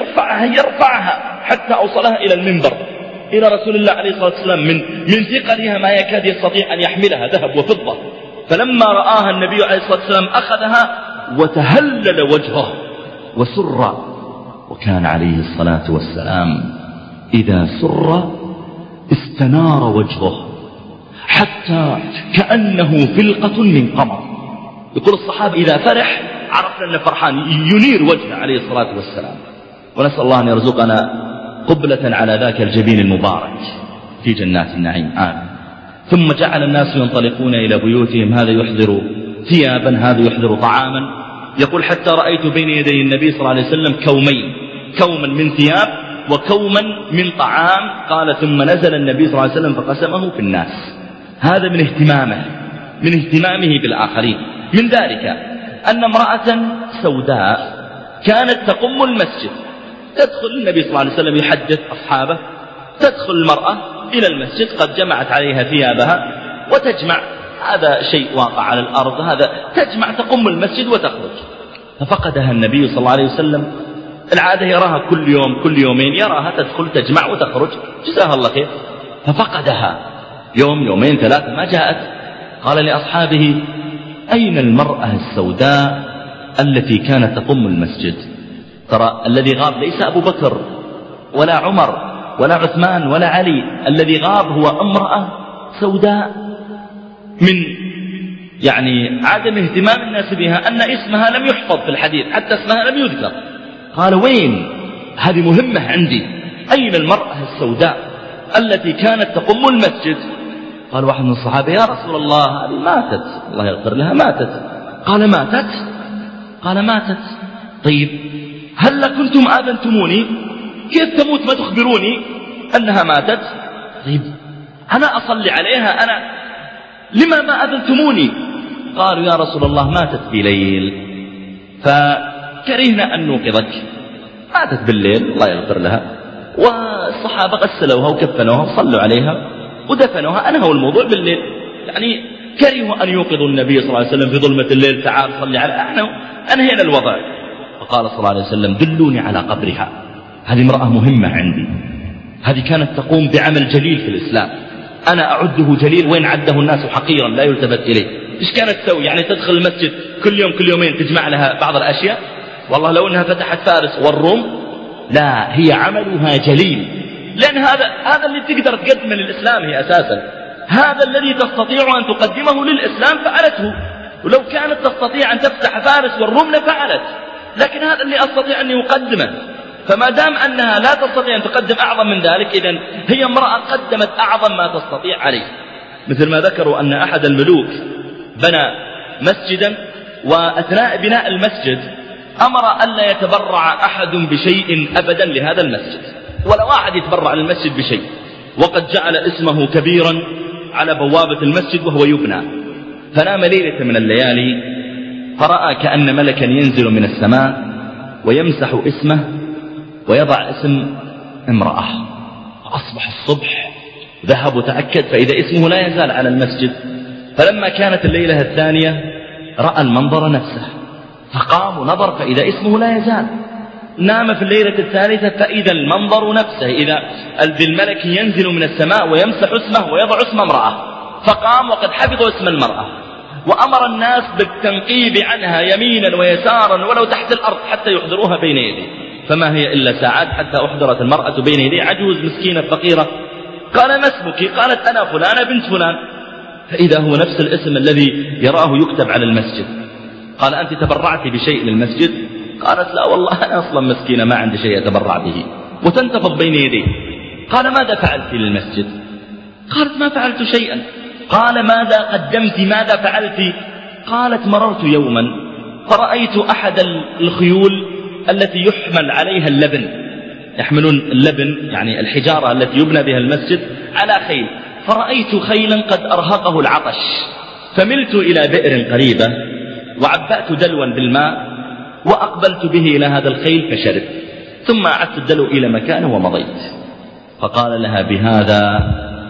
يرفعها حتى أوصلها إلى المنبر، إلى رسول الله عليه الصلاة والسلام من ثقلها ما يكاد يستطيع أن يحملها، ذهب وفضة. فلما رآها النبي عليه الصلاة والسلام أخذها وتهلل وجهه وسر. وكان عليه الصلاة والسلام إذا سر استنار وجهه حتى كأنه فلقة من قمر. يقول الصحابة إذا فرح عرفنا أنه فرحان، ينير وجهه عليه الصلاة والسلام. ونسأل الله أن يرزقنا قبلة على ذاك الجبين المبارك في جنات النعيم، آمين. ثم جعل الناس ينطلقون إلى بيوتهم، هذا يحضر ثيابا، هذا يحضر طعاما. يقول: حتى رأيت بين يدي النبي صلى الله عليه وسلم كومين، كوما من ثياب وكوما من طعام. قال: ثم نزل النبي صلى الله عليه وسلم فقسمه في الناس. هذا من اهتمامه من اهتمامه بالآخرين. من ذلك أن امرأة سوداء كانت تقم المسجد، تدخل النبي صلى الله عليه وسلم يحدث أصحابه، تدخل المرأة إلى المسجد قد جمعت عليها ثيابها وتجمع، هذا شيء واقع على الأرض، هذا تجمع تقم المسجد وتخرج. ففقدها النبي صلى الله عليه وسلم، العادة يراها كل يوم كل يومين يراها تدخل تجمع وتخرج، جزاها الله خير. ففقدها يوم يومين ثلاثة ما جاءت، قال لأصحابه: أين المرأة السوداء التي كانت تقم المسجد؟ ترى الذي غاب ليس أبو بكر ولا عمر ولا عثمان ولا علي، الذي غاب هو امرأة سوداء من عدم اهتمام الناس بها، أن اسمها لم يحفظ في الحديث، حتى اسمها لم يذكر. قال: وين؟ هذه مهمة عندي، أين المرأة السوداء التي كانت تقم المسجد؟ قال واحد من الصحابة: يا رسول الله هذه ماتت، الله يغفر لها، ماتت. قال: ماتت؟ قال: ماتت. طيب هل كنتم آذنتموني؟ كيف تموت ما تخبروني أنها ماتت؟ طيب أنا أصلي عليها، أنا لما ما أذنتموني؟ قالوا: يا رسول الله ماتت بليل فكرهنا أن نوقظك. ماتت بالليل الله يغفر لها، والصحابة غسلوها وكفنوها وصلوا عليها ودفنوها، أنهوا الموضوع بالليل، كرهوا أن يوقظوا النبي صلى الله عليه وسلم في ظلمة الليل: تعال صلي عليها، أنهينا الوضع. فقال صلى الله عليه وسلم: دلوني على قبرها، هذه امرأة مهمة عندي، هذه كانت تقوم بعمل جليل في الإسلام، أنا أعده جليل وين عده الناس حقيرا لا يلتفت إليه. إيش كانت تسوي؟ تدخل المسجد كل يوم كل يومين تجمع لها بعض الأشياء؟ والله لو أنها فتحت فارس والروم، لا، هي عملها جليل، لأن هذا اللي تقدر تقدمه للإسلام هي أساسا، هذا الذي تستطيع أن تقدمه للإسلام فعلته، ولو كانت تستطيع أن تفتح فارس والروم لفعلت، لكن هذا اللي أستطيع أن يقدمه. فما دام أنها لا تستطيع أن تقدم أعظم من ذلك، إذن هي امرأة قدمت أعظم ما تستطيع عليه. مثل ما ذكروا أن أحد الملوك بنى مسجدا، وأثناء بناء المسجد أمر ألا يتبرع أحد بشيء أبدا لهذا المسجد، ولا واحد يتبرع للمسجد بشيء، وقد جعل اسمه كبيرا على بوابة المسجد وهو يبنى. فنام ليلة من الليالي فرأى كأن ملكا ينزل من السماء ويمسح اسمه ويضع اسم امرأة. فأصبح الصبح ذهب وتأكد فإذا اسمه لا يزال على المسجد. فلما كانت الليلة الثانية رأى المنظر نفسه، فقام ونظر فإذا اسمه لا يزال. نام في الليلة الثالثة فإذا المنظر نفسه، إذا الملك ينزل من السماء ويمسح اسمه ويضع اسم امرأة. فقام وقد حفظ اسم المرأة، وأمر الناس بالتنقيب عنها يمينا ويسارا ولو تحت الأرض حتى يحضروها بين يديه. فما هي إلا ساعات حتى أحضرت المرأة بين يديه، عجوز مسكينة فقيرة. قال: ما اسمك؟ قالت: أنا فلانة بنت فلان. فإذا هو نفس الاسم الذي يراه يكتب على المسجد. قال: أنت تبرعت بشيء للمسجد؟ قالت: لا والله أنا أصلا مسكينة ما عندي شيء أتبرع به، وتنتفض بين يديه. قال: ماذا فعلت للمسجد؟ قالت: ما فعلت شيئا. قال: ماذا قدمت؟ ماذا فعلت؟ قالت: مررت يوما فرأيت أحد الخيول التي يحمل عليها اللبن، يحملون اللبن الحجارة التي يبنى بها المسجد على خيل، فرأيت خيلا قد أرهقه العطش، فملت إلى بئر قريبة وعبأت دلوا بالماء وأقبلت به إلى هذا الخيل فشرب، ثم أعدت الدلو إلى مكانه ومضيت. فقال لها: بهذا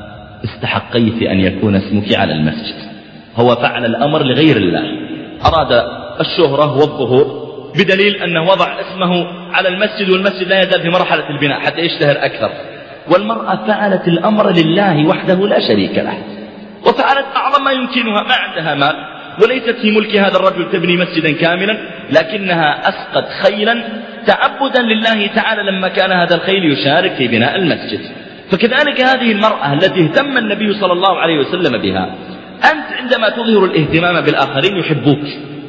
استحقيت أن يكون اسمك على المسجد. هو فعل الأمر لغير الله، أراد الشهرة والظهور، بدليل أنه وضع اسمه على المسجد والمسجد لا يزال في مرحلة البناء حتى يشتهر أكثر. والمرأة فعلت الأمر لله وحده لا شريك له، وفعلت أعظم ما يمكنها، ما عندها مال وليست في ملك هذا الرجل تبني مسجدا كاملا، لكنها أسقت خيلا تعبدا لله تعالى لما كان هذا الخيل يشارك في بناء المسجد. فكذلك هذه المرأة التي اهتم النبي صلى الله عليه وسلم بها، أنت عندما تظهر الاهتمام بالآخرين يحبوك.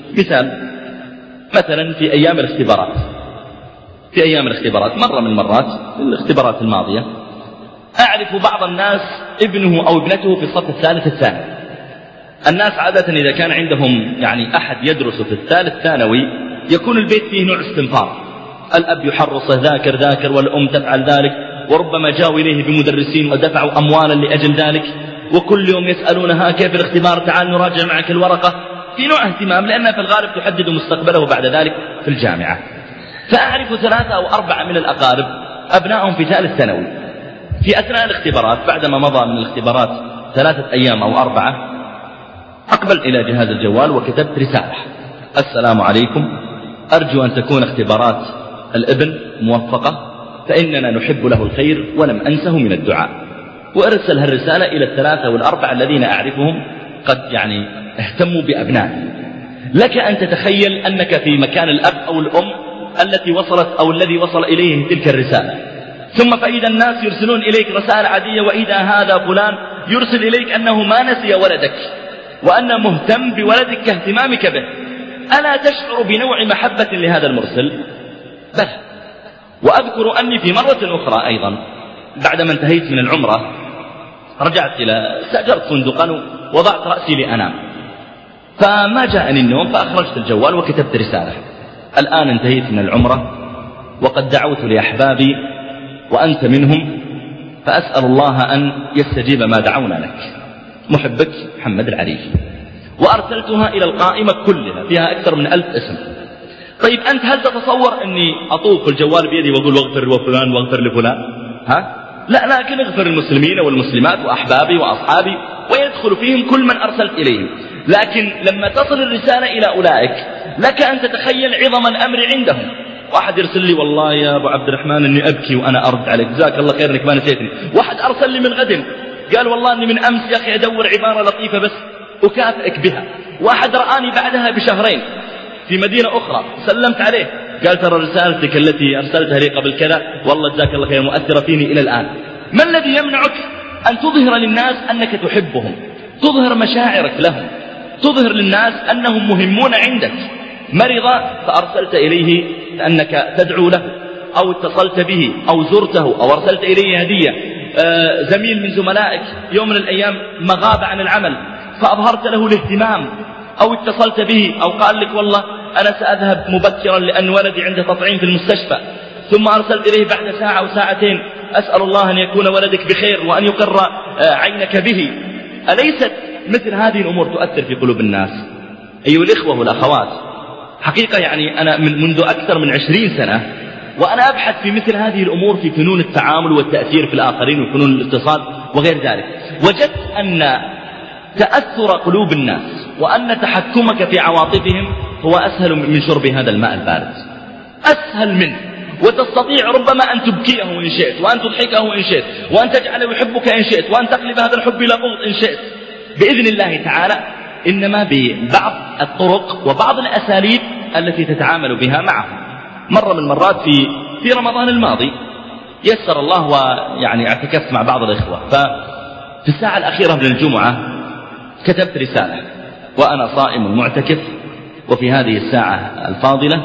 مثلا في أيام الاختبارات مرة من المرات في الاختبارات الماضية، أعرف بعض الناس ابنه أو ابنته في الصف الثالث الثانوي. الناس عادة إذا كان عندهم أحد يدرس في الثالث ثانوي يكون البيت فيه نوع استنفار، الأب يحرصه ذاكر والأم تفعل ذلك، وربما جاءوا إليه بمدرسين ودفعوا أموالا لأجل ذلك. وكل يوم يسألونها كيف الاختبار، تعال نراجع معك الورقة، في نوع اهتمام لأنها في الغالب تحدد مستقبله بعد ذلك في الجامعة. فأعرف 3 أو 4 من الأقارب أبنائهم في ثالث ثانوي، في أثناء الاختبارات بعدما مضى من الاختبارات 3 أيام أو 4 أقبل إلى جهاز الجوال وكتبت رسالة: السلام عليكم، أرجو أن تكون اختبارات الابن موفقة، فإننا نحب له الخير ولم أنسه من الدعاء. وأرسل هالرسالة إلى 3 أو 4 الذين أعرفهم قد اهتموا بأبنائهم. لك أن تتخيل أنك في مكان الأب أو الأم التي وصلت أو الذي وصل إليه تلك الرسالة، ثم فإذا الناس يرسلون إليك رسالة عادية، وإذا هذا فلان يرسل إليك أنه ما نسي ولدك وأنه مهتم بولدك كاهتمامك به. ألا تشعر بنوع محبة لهذا المرسل؟ بل وأذكر أني في مرة أخرى أيضا بعدما انتهيت من العمرة رجعت استأجرت فندقا ووضعت رأسي لأنام، فما جاءني النوم، فأخرجت الجوال وكتبت رسالة: الآن انتهيت من العمرة وقد دعوت لأحبابي وأنت منهم، فأسأل الله أن يستجيب ما دعونا لك، محبك محمد العريفي. وأرسلتها إلى القائمة كلها فيها أكثر من 1000 اسم. طيب أنت هل تتصور أني أطوف الجوال بيدي وأقول واغفر لفلان واغفر لفلان؟ لا، لكن اغفر المسلمين والمسلمات وأحبابي وأصحابي، ويدخل فيهم كل من أرسلت إليهم. لكن لما تصل الرسالة إلى أولئك لك أن تتخيل عظم الأمر عندهم. واحد يرسل لي: والله يا أبو عبد الرحمن أني أبكي وأنا أرد عليك، جزاك الله خير أنك ما نسيتني. واحد أرسل لي من غد قال: والله أني من أمس يا أخي أدور عبارة لطيفة بس أكافئك بها. واحد رآني بعدها بشهرين في مدينة أخرى، سلمت عليه قال: ترى رسالتك التي أرسلتها لي قبل كذا والله جزاك الله خير مؤثرة فيني إلى الآن. ما الذي يمنعك أن تظهر للناس أنك تحبهم، تظهر مشاعرك لهم، تظهر للناس أنهم مهمون عندك؟ مرض فأرسلت إليه أنك تدعو له، أو اتصلت به، أو زرته، أو أرسلت إليه هدية. زميل من زملائك يوم من الأيام ما غاب عن العمل فأظهرت له الاهتمام، أو اتصلت به، أو قال لك: والله أنا سأذهب مبكرا لأن ولدي عنده تطعيم في المستشفى، ثم أرسلت إليه بعد ساعة أو ساعتين: أسأل الله أن يكون ولدك بخير وأن يقر عينك به. أليست مثل هذه الأمور تؤثر في قلوب الناس؟ أيها الإخوة والأخوات، حقيقة أنا منذ أكثر من 20 سنة وأنا أبحث في مثل هذه الأمور في فنون التعامل والتأثير في الآخرين وفنون الاتصال وغير ذلك. وجدت أن تأثر قلوب الناس وأن تحكمك في عواطفهم هو أسهل من شرب هذا الماء البارد، أسهل منه. وتستطيع ربما أن تبكيه إن شئت، وأن تضحكه إن شئت، وأن تجعله يحبك إن شئت، وأن تقلب هذا الحب إلى بغض إن شئت بإذن الله تعالى، إنما ببعض الطرق وبعض الأساليب التي تتعامل بها معهم. مرة من المرات في رمضان الماضي يسر الله اعتكفت مع بعض الإخوة، ففي الساعة الأخيرة من الجمعة كتبت رسالة وأنا صائم معتكف، وفي هذه الساعة الفاضلة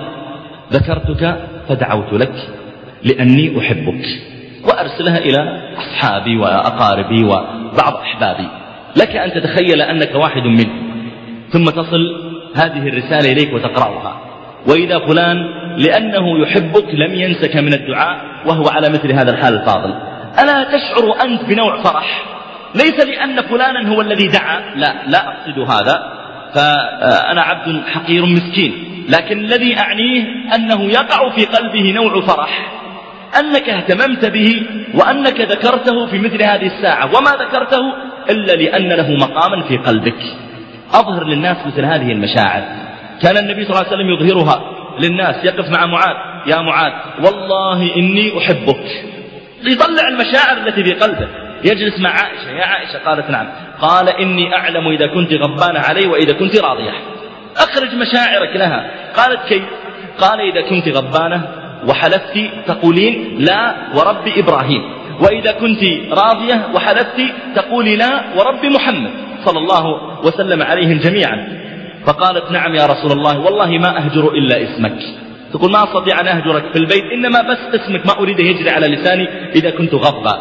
ذكرتك فدعوت لك لأني أحبك، وأرسلها إلى أصحابي وأقاربي وبعض أحبابي. لك أن تتخيل أنك واحد منهم، ثم تصل هذه الرسالة إليك وتقرأها، وإذا فلان لأنه يحبك لم ينسك من الدعاء وهو على مثل هذا الحال الفاضل. ألا تشعر أنت بنوع فرح؟ ليس لأن فلانا هو الذي دعا، لا أقصد هذا، فأنا عبد حقير مسكين، لكن الذي أعنيه أنه يقع في قلبه نوع فرح أنك اهتممت به وأنك ذكرته في مثل هذه الساعة، وما ذكرته إلا لأن له مقاما في قلبك. أظهر للناس مثل هذه المشاعر. كان النبي صلى الله عليه وسلم يظهرها للناس، يقف مع معاذ: يا معاذ والله إني أحبك، يطلع المشاعر التي في قلبه. يجلس مع عائشة: يا عائشة، قالت: نعم. قال: إني أعلم إذا كنت غضبانة علي وإذا كنت راضية. أخرج مشاعرك لها. قالت: كيف؟ قال: إذا كنت غضبانة وحلفت تقولين لا ورب إبراهيم، وإذا كنت راضية وحلفت تقولي لا ورب محمد صلى الله وسلم عليهم جميعا. فقالت: نعم يا رسول الله، والله ما أهجر إلا اسمك. تقول: ما أستطيع أن أهجرك في البيت، إنما بس اسمك ما أريد يجري على لساني إذا كنت غضبا.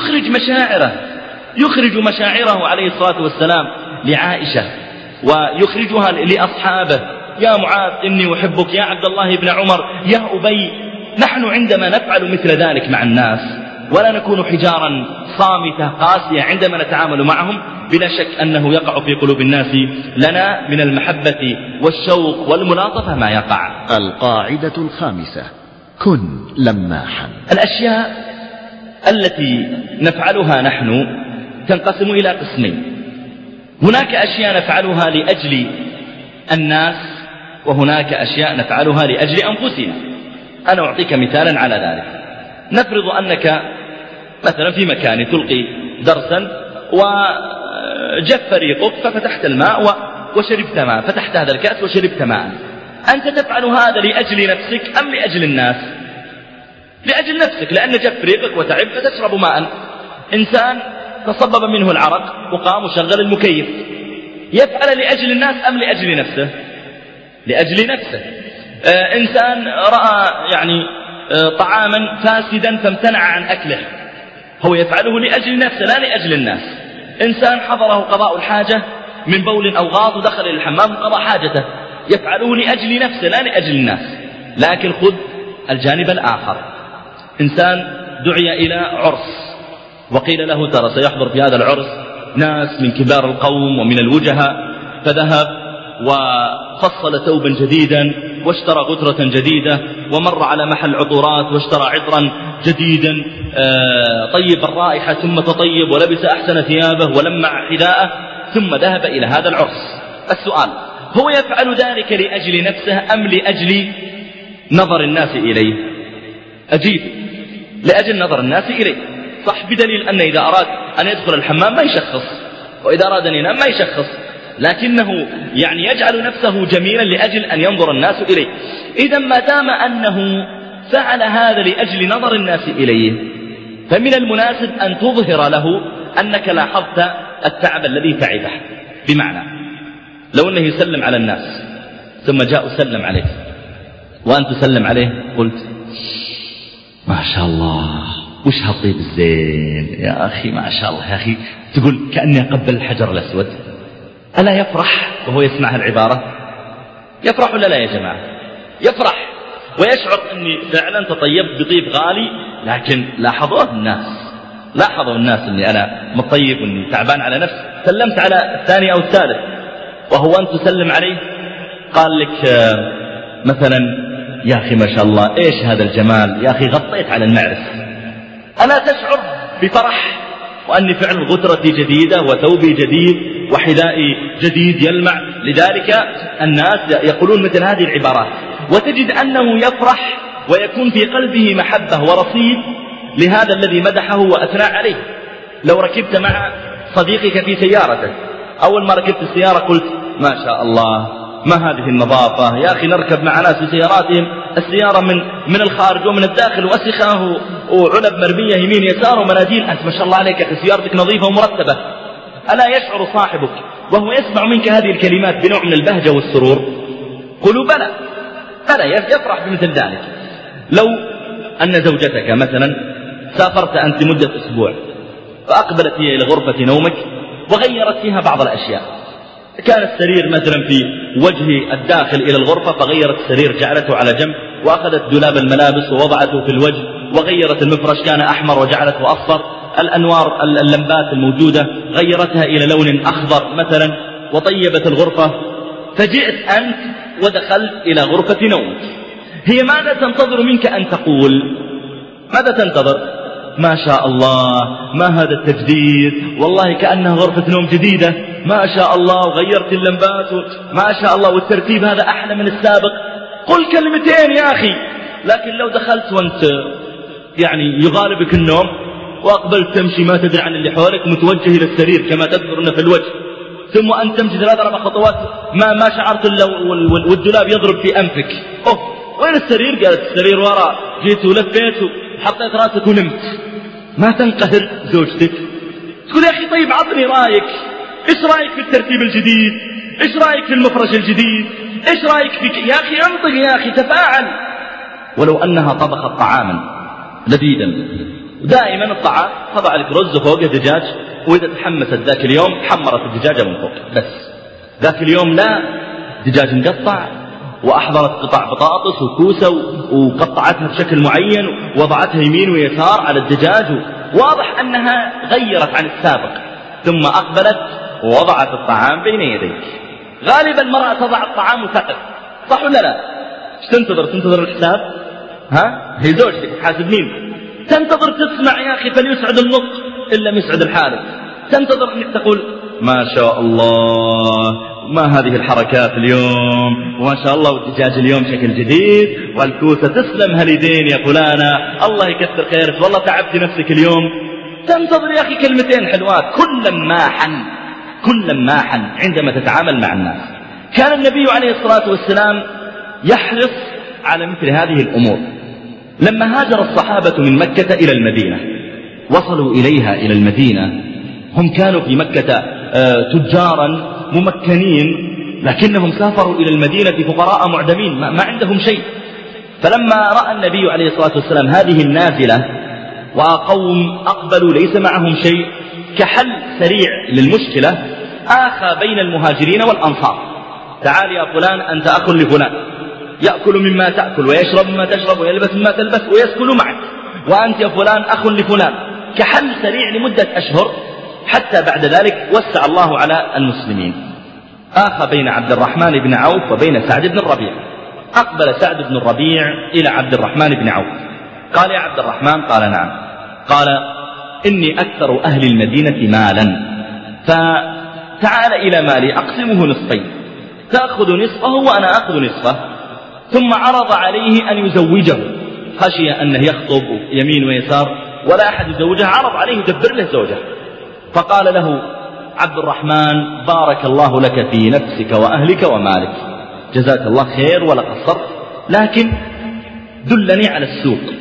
يخرج مشاعره عليه الصلاة والسلام لعائشة، ويخرجها لأصحابه: يا معاذ إني أحبك، يا عبد الله بن عمر، يا أبي. نحن عندما نفعل مثل ذلك مع الناس ولا نكون حجارا صامتة قاسية عندما نتعامل معهم، بلا شك أنه يقع في قلوب الناس لنا من المحبة والشوق والملاطفة ما يقع. القاعدة الخامسة: كن لماحا. الأشياء التي نفعلها نحن تنقسم إلى قسمين: هناك أشياء نفعلها لأجل الناس، وهناك أشياء نفعلها لأجل أنفسنا. أنا أعطيك مثالا على ذلك. نفرض أنك مثلا في مكان تلقي درسا وجف ريقك ففتحت الماء وشربت ماء، فتحت هذا الكأس وشربت ماء. أنت تفعل هذا لأجل نفسك أم لأجل الناس؟ لأجل نفسك، لأن جف ريقك وتعب فتشرب ماء. إنسان تصبب منه العرق وقام وشغل المكيف، يفعل لأجل الناس أم لأجل نفسه؟ لأجل نفسه. إنسان رأى طعاما فاسدا فامتنع عن أكله، هو يفعله لأجل نفسه لا لأجل الناس. إنسان حضره قضاء الحاجة من بول أو غاض ودخل إلى الحمام وقضى حاجته، يفعله لأجل نفسه لا لأجل الناس. لكن خذ الجانب الآخر: إنسان دعي إلى عرس وقيل له ترى سيحضر في هذا العرس ناس من كبار القوم ومن الوجهاء، فذهب وفصل ثوبا جديدا واشترى غترة جديدة ومر على محل عطورات واشترى عطرا جديدا طيب الرائحة، ثم تطيب ولبس أحسن ثيابه ولمع حذاءه ثم ذهب إلى هذا العرس. السؤال: هو يفعل ذلك لأجل نفسه أم لأجل نظر الناس إليه؟ أجيب: لأجل نظر الناس إليه، صح، بدليل أن إذا أراد أن يدخل الحمام ما يشخص، وإذا أراد أن ينام ما يشخص، لكنه يجعل نفسه جميلا لأجل أن ينظر الناس إليه. إذا ما دام أنه فعل هذا لأجل نظر الناس إليه فمن المناسب أن تظهر له أنك لاحظت التعب الذي تعبه. بمعنى لو أنه يسلم على الناس ثم جاء وسلم عليه وأن تسلم عليه قلت ما شاء الله وش هالطيب الزين يا أخي، ما شاء الله يا أخي، تقول كأني أقبل الحجر الأسود. ألا يفرح وهو يسمع العبارة؟ يفرح ولا لا يا جماعة؟ يفرح ويشعر أني فعلا تطيبت بطيب غالي. لكن لاحظوا الناس أني أنا مطيب وأني تعبان على نفسي. سلمت على الثاني أو الثالث وهو أن تسلم عليه قال لك مثلا يا أخي ما شاء الله إيش هذا الجمال يا أخي، غطيت على المعرس. ألا تشعر بفرح وأني فعلا غترتي جديدة وثوبي جديد وحذائي جديد يلمع؟ لذلك الناس يقولون مثل هذه العبارات، وتجد أنه يفرح ويكون في قلبه محبة ورصيد لهذا الذي مدحه وأثنى عليه. لو ركبت مع صديقك في سيارته، أول ما ركبت السيارة قلت ما شاء الله ما هذه النظافة يا أخي، نركب مع ناس في سياراتهم السيارة من الخارج ومن الداخل وسخة وعلب مرمية يمين يسار ومناديل، أنت ما شاء الله عليك يا أخي سيارتك نظيفة ومرتبة. ألا يشعر صاحبك وهو يسمع منك هذه الكلمات بنوع من البهجة والسرور؟ قلوا بلى يفرح بمثل ذلك. لو أن زوجتك مثلا سافرت أنت مدة أسبوع فأقبلت هي إلى غرفة نومك وغيرت فيها بعض الأشياء، كان السرير مثلا في وجه الداخل إلى الغرفة فغيرت السرير جعلته على جنب، وأخذت دولاب الملابس ووضعته في الوجه، وغيرت المفرش كان أحمر وجعلته أصفر، الأنوار اللمبات الموجودة غيرتها إلى لون أخضر مثلا، وطيبت الغرفة. فجئت أنت ودخلت إلى غرفة نومك، هي ماذا تنتظر منك أن تقول؟ ماذا تنتظر؟ ما شاء الله ما هذا التجديد، والله كأنها غرفة نوم جديدة، ما شاء الله، وغيرت اللمبات ما شاء الله، والترتيب هذا أحلى من السابق. قل كلمتين يا أخي. لكن لو دخلت وانت يغالبك النوم وأقبلت تمشي ما تدري عن اللي حولك متوجه إلى السرير كما تذكر أنه في الوجه، ثم أن تمشي 3-4 خطوات ما شعرت إلا والدولاب يضرب في أنفك، وين السرير؟ قالت السرير وراء، جيت ولفيت وحطيت راسك ونمت. ما تنقهر زوجتك؟ تقول يا أخي طيب عطني رأيك، إيش رأيك في الترتيب الجديد؟ إيش رأيك في المفرش الجديد؟ إيش رأيك فيك يا أخي؟ انطق يا أخي، تفاعل. ولو أنها طبخت طعاما لذيذا، دائما الطعام طبع لك رز وفوقه دجاج، وإذا تحمست ذاك اليوم حمرت الدجاجة من فوق، بس ذاك اليوم لا، دجاج مقطع وأحضرت قطع بطاطس وكوسة وقطعتها بشكل معين ووضعتها يمين ويسار على الدجاج، واضح أنها غيرت عن السابق، ثم أقبلت ووضعت الطعام بين يديك. غالبا المرأة تضع الطعام وتقف، صح ولا لا؟ تنتظر الحساب؟ هي زوجتك تحاسب مين؟ تنتظر تسمع يا أخي فليسعد النطق إن لم يسعد الحارس. تنتظر أنك تقول ما شاء الله، ما هذه الحركات اليوم، وما شاء الله والدجاج اليوم شكل جديد، والكوسة تسلم هاليدين يا فلانة، الله يكثر خيرك، والله تعبت نفسك اليوم. تنتظر يا أخي كلمتين حلوات. كل ماحا عندما تتعامل مع الناس. كان النبي عليه الصلاة والسلام يحرص على مثل هذه الأمور. لما هاجر الصحابة من مكة إلى المدينة، وصلوا إليها إلى المدينة، هم كانوا في مكة تجارا ممكنين، لكنهم سافروا إلى المدينة فقراء معدمين ما عندهم شيء. فلما رأى النبي عليه الصلاة والسلام هذه النازلة وقوم أقبلوا ليس معهم شيء، كحل سريع للمشكلة آخى بين المهاجرين والأنصار. تعال يا فلان أنت أخ لفلان، يأكل مما تأكل ويشرب مما تشرب ويلبس مما تلبس ويسكن معك، وأنت يا فلان أخ لفلان، كحل سريع لمدة أشهر، حتى بعد ذلك وسع الله على المسلمين. آخى بين عبد الرحمن بن عوف وبين سعد بن الربيع. أقبل سعد بن الربيع إلى عبد الرحمن بن عوف، قال يا عبد الرحمن، قال نعم، قال إني أكثر أهل المدينة مالا، فتعال إلى مالي أقسمه نصفين، تأخذ نصفه وأنا أخذ نصفه. ثم عرض عليه أن يزوجه، خشي أنه يخطب يمين ويسار ولا أحد يزوجه، عرض عليه يدبر له زوجه. فقال له عبد الرحمن بارك الله لك في نفسك وأهلك ومالك، جزاك الله خير ولا قصرت، لكن دلني على السوق.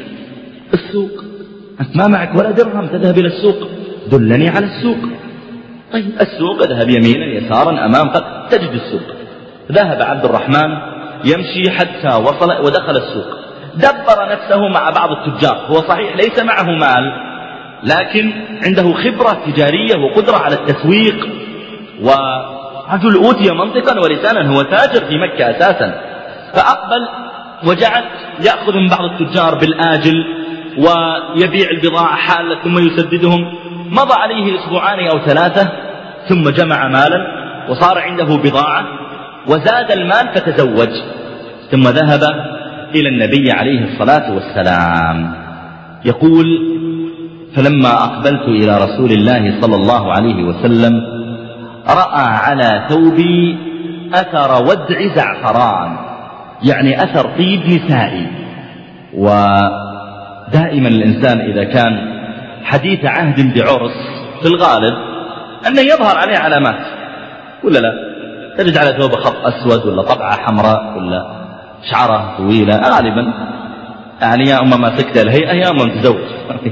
أنت ما معك ولا درهم تذهب إلى السوق، دلني على السوق. طيب السوق، اذهب يمينا يسارا أمام تجد السوق. ذهب عبد الرحمن يمشي حتى وصل ودخل السوق، دبر نفسه مع بعض التجار. هو صحيح ليس معه مال، لكن عنده خبرة تجارية وقدرة على التسويق، ورجل أوتي منطقا ولسانا، هو تاجر في مكة أساسا. فأقبل وجعل يأخذ من بعض التجار بالآجل ويبيع البضاعة حالة ثم يسددهم. مضى عليه 2 أو 3 ثم جمع مالا وصار عنده بضاعة وزاد المال فتزوج، ثم ذهب إلى النبي عليه الصلاة والسلام. يقول فلما أقبلت إلى رسول الله صلى الله عليه وسلم رأى على ثوبي أثر ودع زعفران، يعني أثر طيب نسائي. ودائما الإنسان إذا كان حديث عهد بعرس في الغالب أنه يظهر عليه علامات، ولا لا؟ تجد على ثوبه خط أسود ولا طبعة حمراء ولا شعره طويلة، غالبا يعني يا أما ما سكت الهيئة يا أما متزوج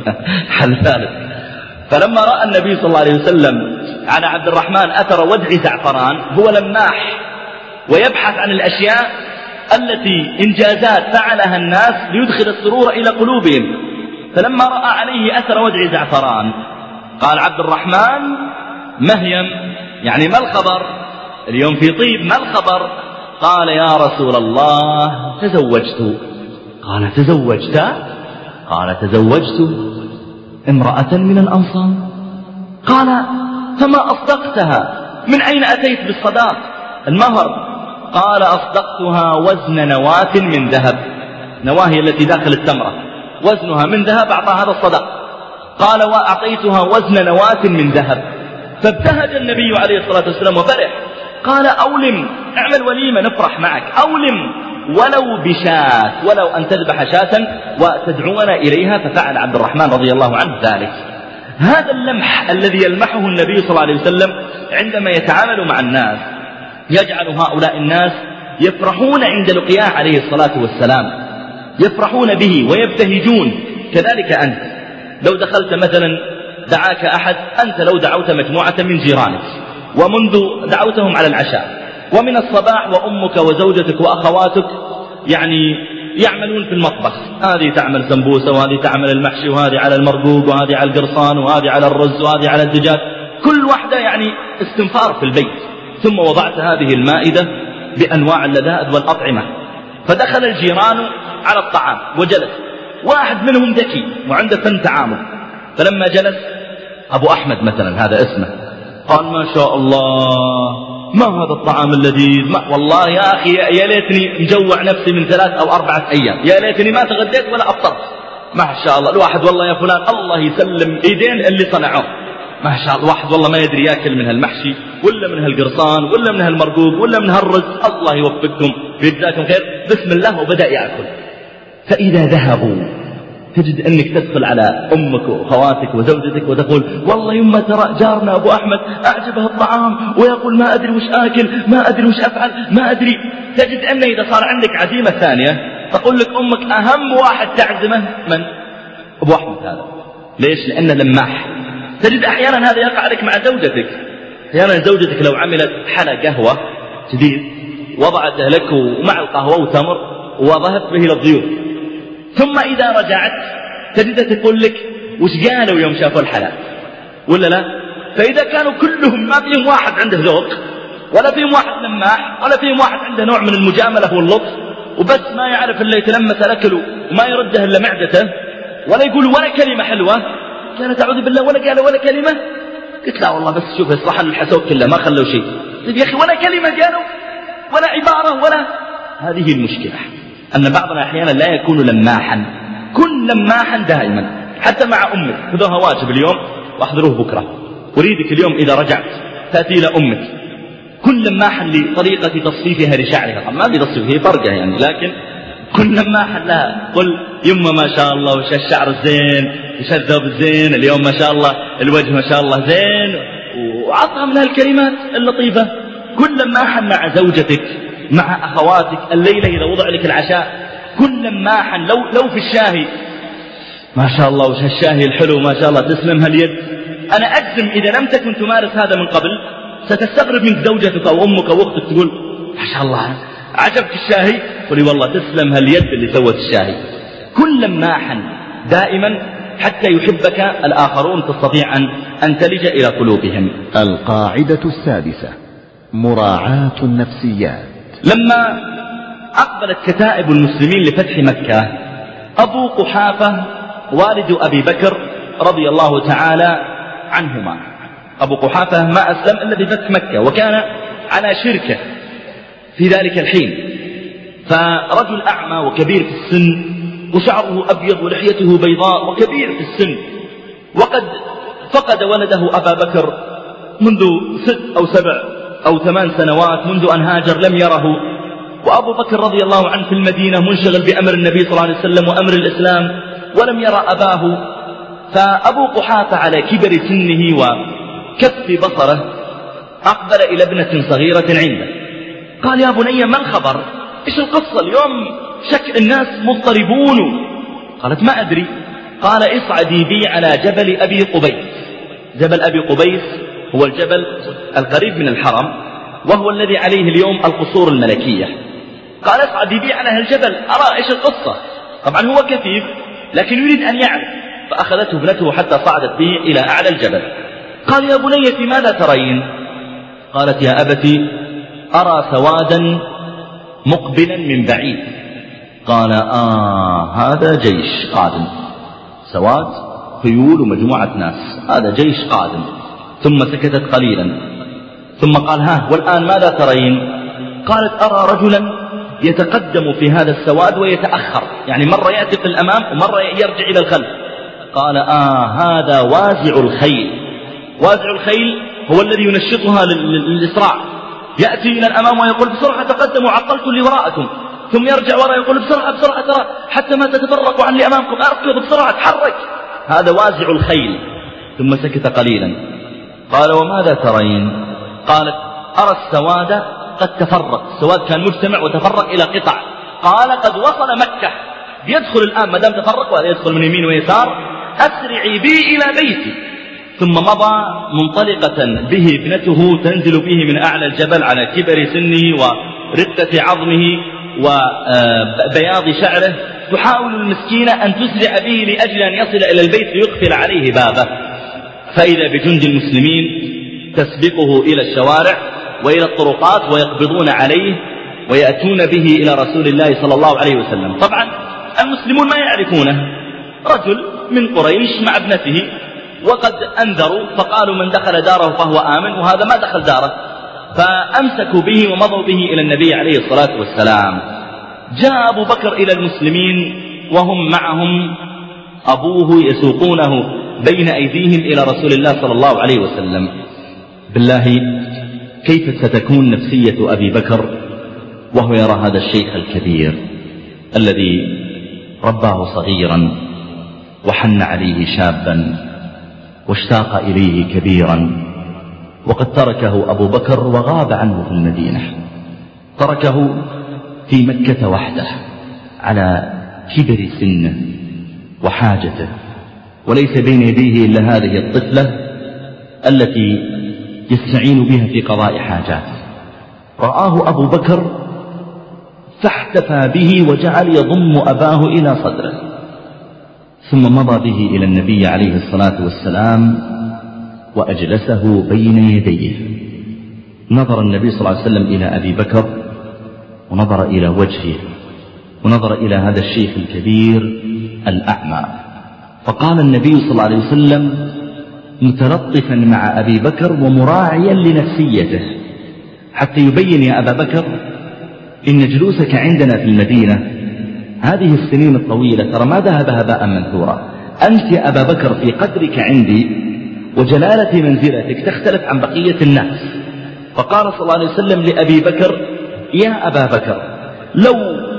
حل ثالث. فلما رأى النبي صلى الله عليه وسلم على عبد الرحمن أثر ودع زعفران، هو لماح ويبحث عن الأشياء التي إنجازات فعلها الناس ليدخل السرور إلى قلوبهم. فلما رأى عليه أثر ودع زعفران قال عبد الرحمن مهيم، يعني ما الخبر اليوم في طيب، ما الخبر؟ قال يا رسول الله تزوجت. قال تزوجت؟ قال تزوجت امرأة من الأنصار. قال فما أصدقتها؟ من أين أتيت بالصداق المهر؟ قال أصدقتها وزن نواة من ذهب، نواهي التي داخل التمرة وزنها من ذهب، أعطى هذا الصداق. قال وأعطيتها وزن نواة من ذهب. فابتهج النبي عليه الصلاة والسلام وفرح، قال أولم، اعمل وليمة نفرح معك، أولم ولو بشاة، ولو أن تذبح شاة وتدعونا إليها. ففعل عبد الرحمن رضي الله عنه ذلك. هذا اللمح الذي يلمحه النبي صلى الله عليه وسلم عندما يتعامل مع الناس يجعل هؤلاء الناس يفرحون عند لقياه عليه الصلاة والسلام، يفرحون به ويبتهجون. كذلك أنت لو دخلت مثلا دعاك أحد، أنت لو دعوت مجموعة من جيرانك ومنذ دعوتهم على العشاء ومن الصباح وأمك وزوجتك وأخواتك يعني يعملون في المطبخ، هذه تعمل سمبوسة وهذه تعمل المحشي وهذه على المرقوق وهذه على القرصان وهذه على الرز وهذه على الدجاج، كل واحدة يعني استنفار في البيت. ثم وضعت هذه المائدة بأنواع اللذائذ والأطعمة، فدخل الجيران على الطعام وجلس، واحد منهم ذكي وعنده فن تعامل. فلما جلس أبو أحمد مثلا هذا اسمه، قال ما شاء الله ما هذا الطعام اللذيذ، والله يا أخي يا ليتني مجوع نفسي من 3 أو 4 أيام، يا ليتني ما تغديت ولا أفطرت. ما شاء الله الواحد والله يا فلان الله يسلم إيدين اللي صنعوه، ما شاء الله الواحد والله ما يدري يأكل من هالمحشي ولا من هالقرصان ولا من هالمرقوق ولا من هالرز، الله يوفقكم ويجزاكم خير، بسم الله وبدأ يأكل. فإذا ذهبوا تجد أنك تدخل على أمك وأخواتك وزوجتك وتقول والله يما ترى جارنا أبو أحمد أعجبه الطعام ويقول ما أدري وش آكل، ما أدري وش أفعل، ما أدري. تجد أنه إذا صار عندك عزيمة ثانية تقول لك أمك أهم واحد تعزمه من؟ أبو أحمد هذا. ليش؟ لأنه لماح. تجد أحيانا هذا يقع لك مع زوجتك، أحيانا زوجتك لو عملت حلا قهوة جديد وضعته لك ومع القهوة وتمر وذهبت به إلى الضيوف، ثم إذا رجعت تجدها تقول لك وش قالوا يوم شافوا الحلا ولا لا؟ فإذا كانوا كلهم ما فيهم واحد عنده ذوق ولا فيهم واحد لماح ولا فيهم واحد عنده نوع من المجاملة واللطف، وبس ما يعرف إلا يتلمس الأكل وما يرده إلا معدته ولا يقول ولا كلمة حلوة، كانت أعوذ بالله ولا قالوا ولا كلمة. قلت لا والله بس شوف الصحن الحسوك كله ما خلوا شيء. طيب يا أخي ولا كلمة قالوا ولا عبارة ولا. هذه المشكلة أن بعضنا أحيانا لا يكون لماحا، كن لماحا دائما حتى مع أمك. خذوها واجب اليوم واحضروه بكرة، أريدك اليوم إذا رجعت تأتي إلى أمك كن لماحا لطريقة تصفيفها لشعرها، ما بتصفيف هي فرقة يعني، لكن كن لماحا لها. قل يما ما شاء الله وش الشعر الزين وش الثوب الزين اليوم ما شاء الله الوجه ما شاء الله زين، وعطها من هالكلمات اللطيفة. كن لماحا مع زوجتك مع أخواتك. الليلة إذا وضع لك العشاء كن لماحا، لو في الشاهي ما شاء الله وش هالشاهي الحلو ما شاء الله تسلم هاليد. أنا أجزم إذا لم تكن تمارس هذا من قبل ستستغرب منك زوجتك أو أمك أو أختك تقول ما شاء الله عجبك الشاهي، قولي والله تسلم هاليد اللي سوت الشاهي. كن لماحا دائما حتى يحبك الآخرون، تستطيع أن تلج إلى قلوبهم. القاعدة السادسة مراعاة النفسيات. لما أقبلت كتائب المسلمين لفتح مكة، أبو قحافة والد أبي بكر رضي الله تعالى عنهما، أبو قحافة ما أسلم إلا بفتح مكة وكان على شركة في ذلك الحين، فرجل أعمى وكبير في السن وشعره أبيض ولحيته بيضاء وكبير في السن، وقد فقد ولده أبا بكر منذ 6 أو 7 أو 8 سنوات منذ أن هاجر لم يره، وأبو بكر رضي الله عنه في المدينة منشغل بأمر النبي صلى الله عليه وسلم وأمر الإسلام ولم يرى أباه. فأبو قحافة على كبر سنه وكف بصره أقبل إلى ابنة صغيرة عنده، قال يا بني ما الخبر؟ إيش القصة اليوم؟ شك الناس مضطربون. قالت ما أدري. قال اصعدي بي على جبل أبي قبيس. جبل أبي قبيس هو الجبل القريب من الحرم وهو الذي عليه اليوم القصور الملكية. قال اصعدي بي على هالجبل أرى إيش القصة. طبعا هو كفيف لكن يريد أن يعرف، فأخذته ابنته حتى صعدت به إلى أعلى الجبل. قال يا بنيتي ماذا ترين؟ قالت يا أبتي أرى سوادا مقبلا من بعيد. قال هذا جيش قادم، سواد خيول ومجموعة ناس، هذا جيش قادم. ثم سكتت قليلا ثم قال والآن ماذا ترين؟ قالت أرى رجلا يتقدم في هذا السواد ويتأخر، يعني مرة يأتي في الأمام ومرة يرجع إلى الخلف. قال هذا وازع الخيل. وازع الخيل هو الذي ينشطها للإسراع، يأتي إلى الأمام ويقول بسرعة تقدموا عطلت اللي وراءكم، ثم يرجع وراء يقول بسرعة بسرعة ترى حتى ما تتفرقوا عن اللي أمامكم، أركض بسرعة تحرك. هذا وازع الخيل. ثم سكت قليلا قال وماذا ترين؟ قالت أرى السواد قد تفرق، السواد كان مجتمع وتفرق إلى قطع. قال قد وصل مكة، يدخل الآن ما دام تفرق وهذا يدخل من يمين ويسار، أسرعي بي إلى بيتي. ثم مضى منطلقة به ابنته تنزل به من أعلى الجبل على كبر سنه ورقة عظمه وبياض شعره، تحاول المسكينة أن تسرع به لأجل أن يصل إلى البيت ليقفل عليه بابه. فإذا بجند المسلمين تسبقه إلى الشوارع وإلى الطرقات ويقبضون عليه ويأتون به إلى رسول الله صلى الله عليه وسلم. طبعا المسلمون ما يعرفونه، رجل من قريش مع ابنته وقد أنذروا فقالوا من دخل داره فهو آمن، وهذا ما دخل داره، فأمسكوا به ومضوا به إلى النبي عليه الصلاة والسلام. جاء أبو بكر إلى المسلمين وهم معهم أبوه يسوقونه بين أيديهم إلى رسول الله صلى الله عليه وسلم. بالله كيف ستكون نفسية أبي بكر وهو يرى هذا الشيخ الكبير الذي رباه صغيرا وحن عليه شابا واشتاق إليه كبيرا، وقد تركه أبو بكر وغاب عنه في المدينة، تركه في مكة وحده على كبر سنه وحاجته، وليس بين يديه إلا هذه الطفلة التي يستعين بها في قضاء حاجاته. رآه أبو بكر فاحتفى به وجعل يضم أباه إلى صدره، ثم مضى به إلى النبي عليه الصلاة والسلام وأجلسه بين يديه. نظر النبي صلى الله عليه وسلم إلى أبي بكر ونظر إلى وجهه ونظر إلى هذا الشيخ الكبير الأعمى، فقال النبي صلى الله عليه وسلم متلطفا مع أبي بكر ومراعيا لنفسيته حتى يبين يا أبا بكر إن جلوسك عندنا في المدينة هذه السنين الطويلة ترى ما ذهب هباء منثورا، أنت يا أبا بكر في قدرك عندي وجلالة منزلتك تختلف عن بقية الناس. فقال صلى الله عليه وسلم لأبي بكر يا أبا بكر لو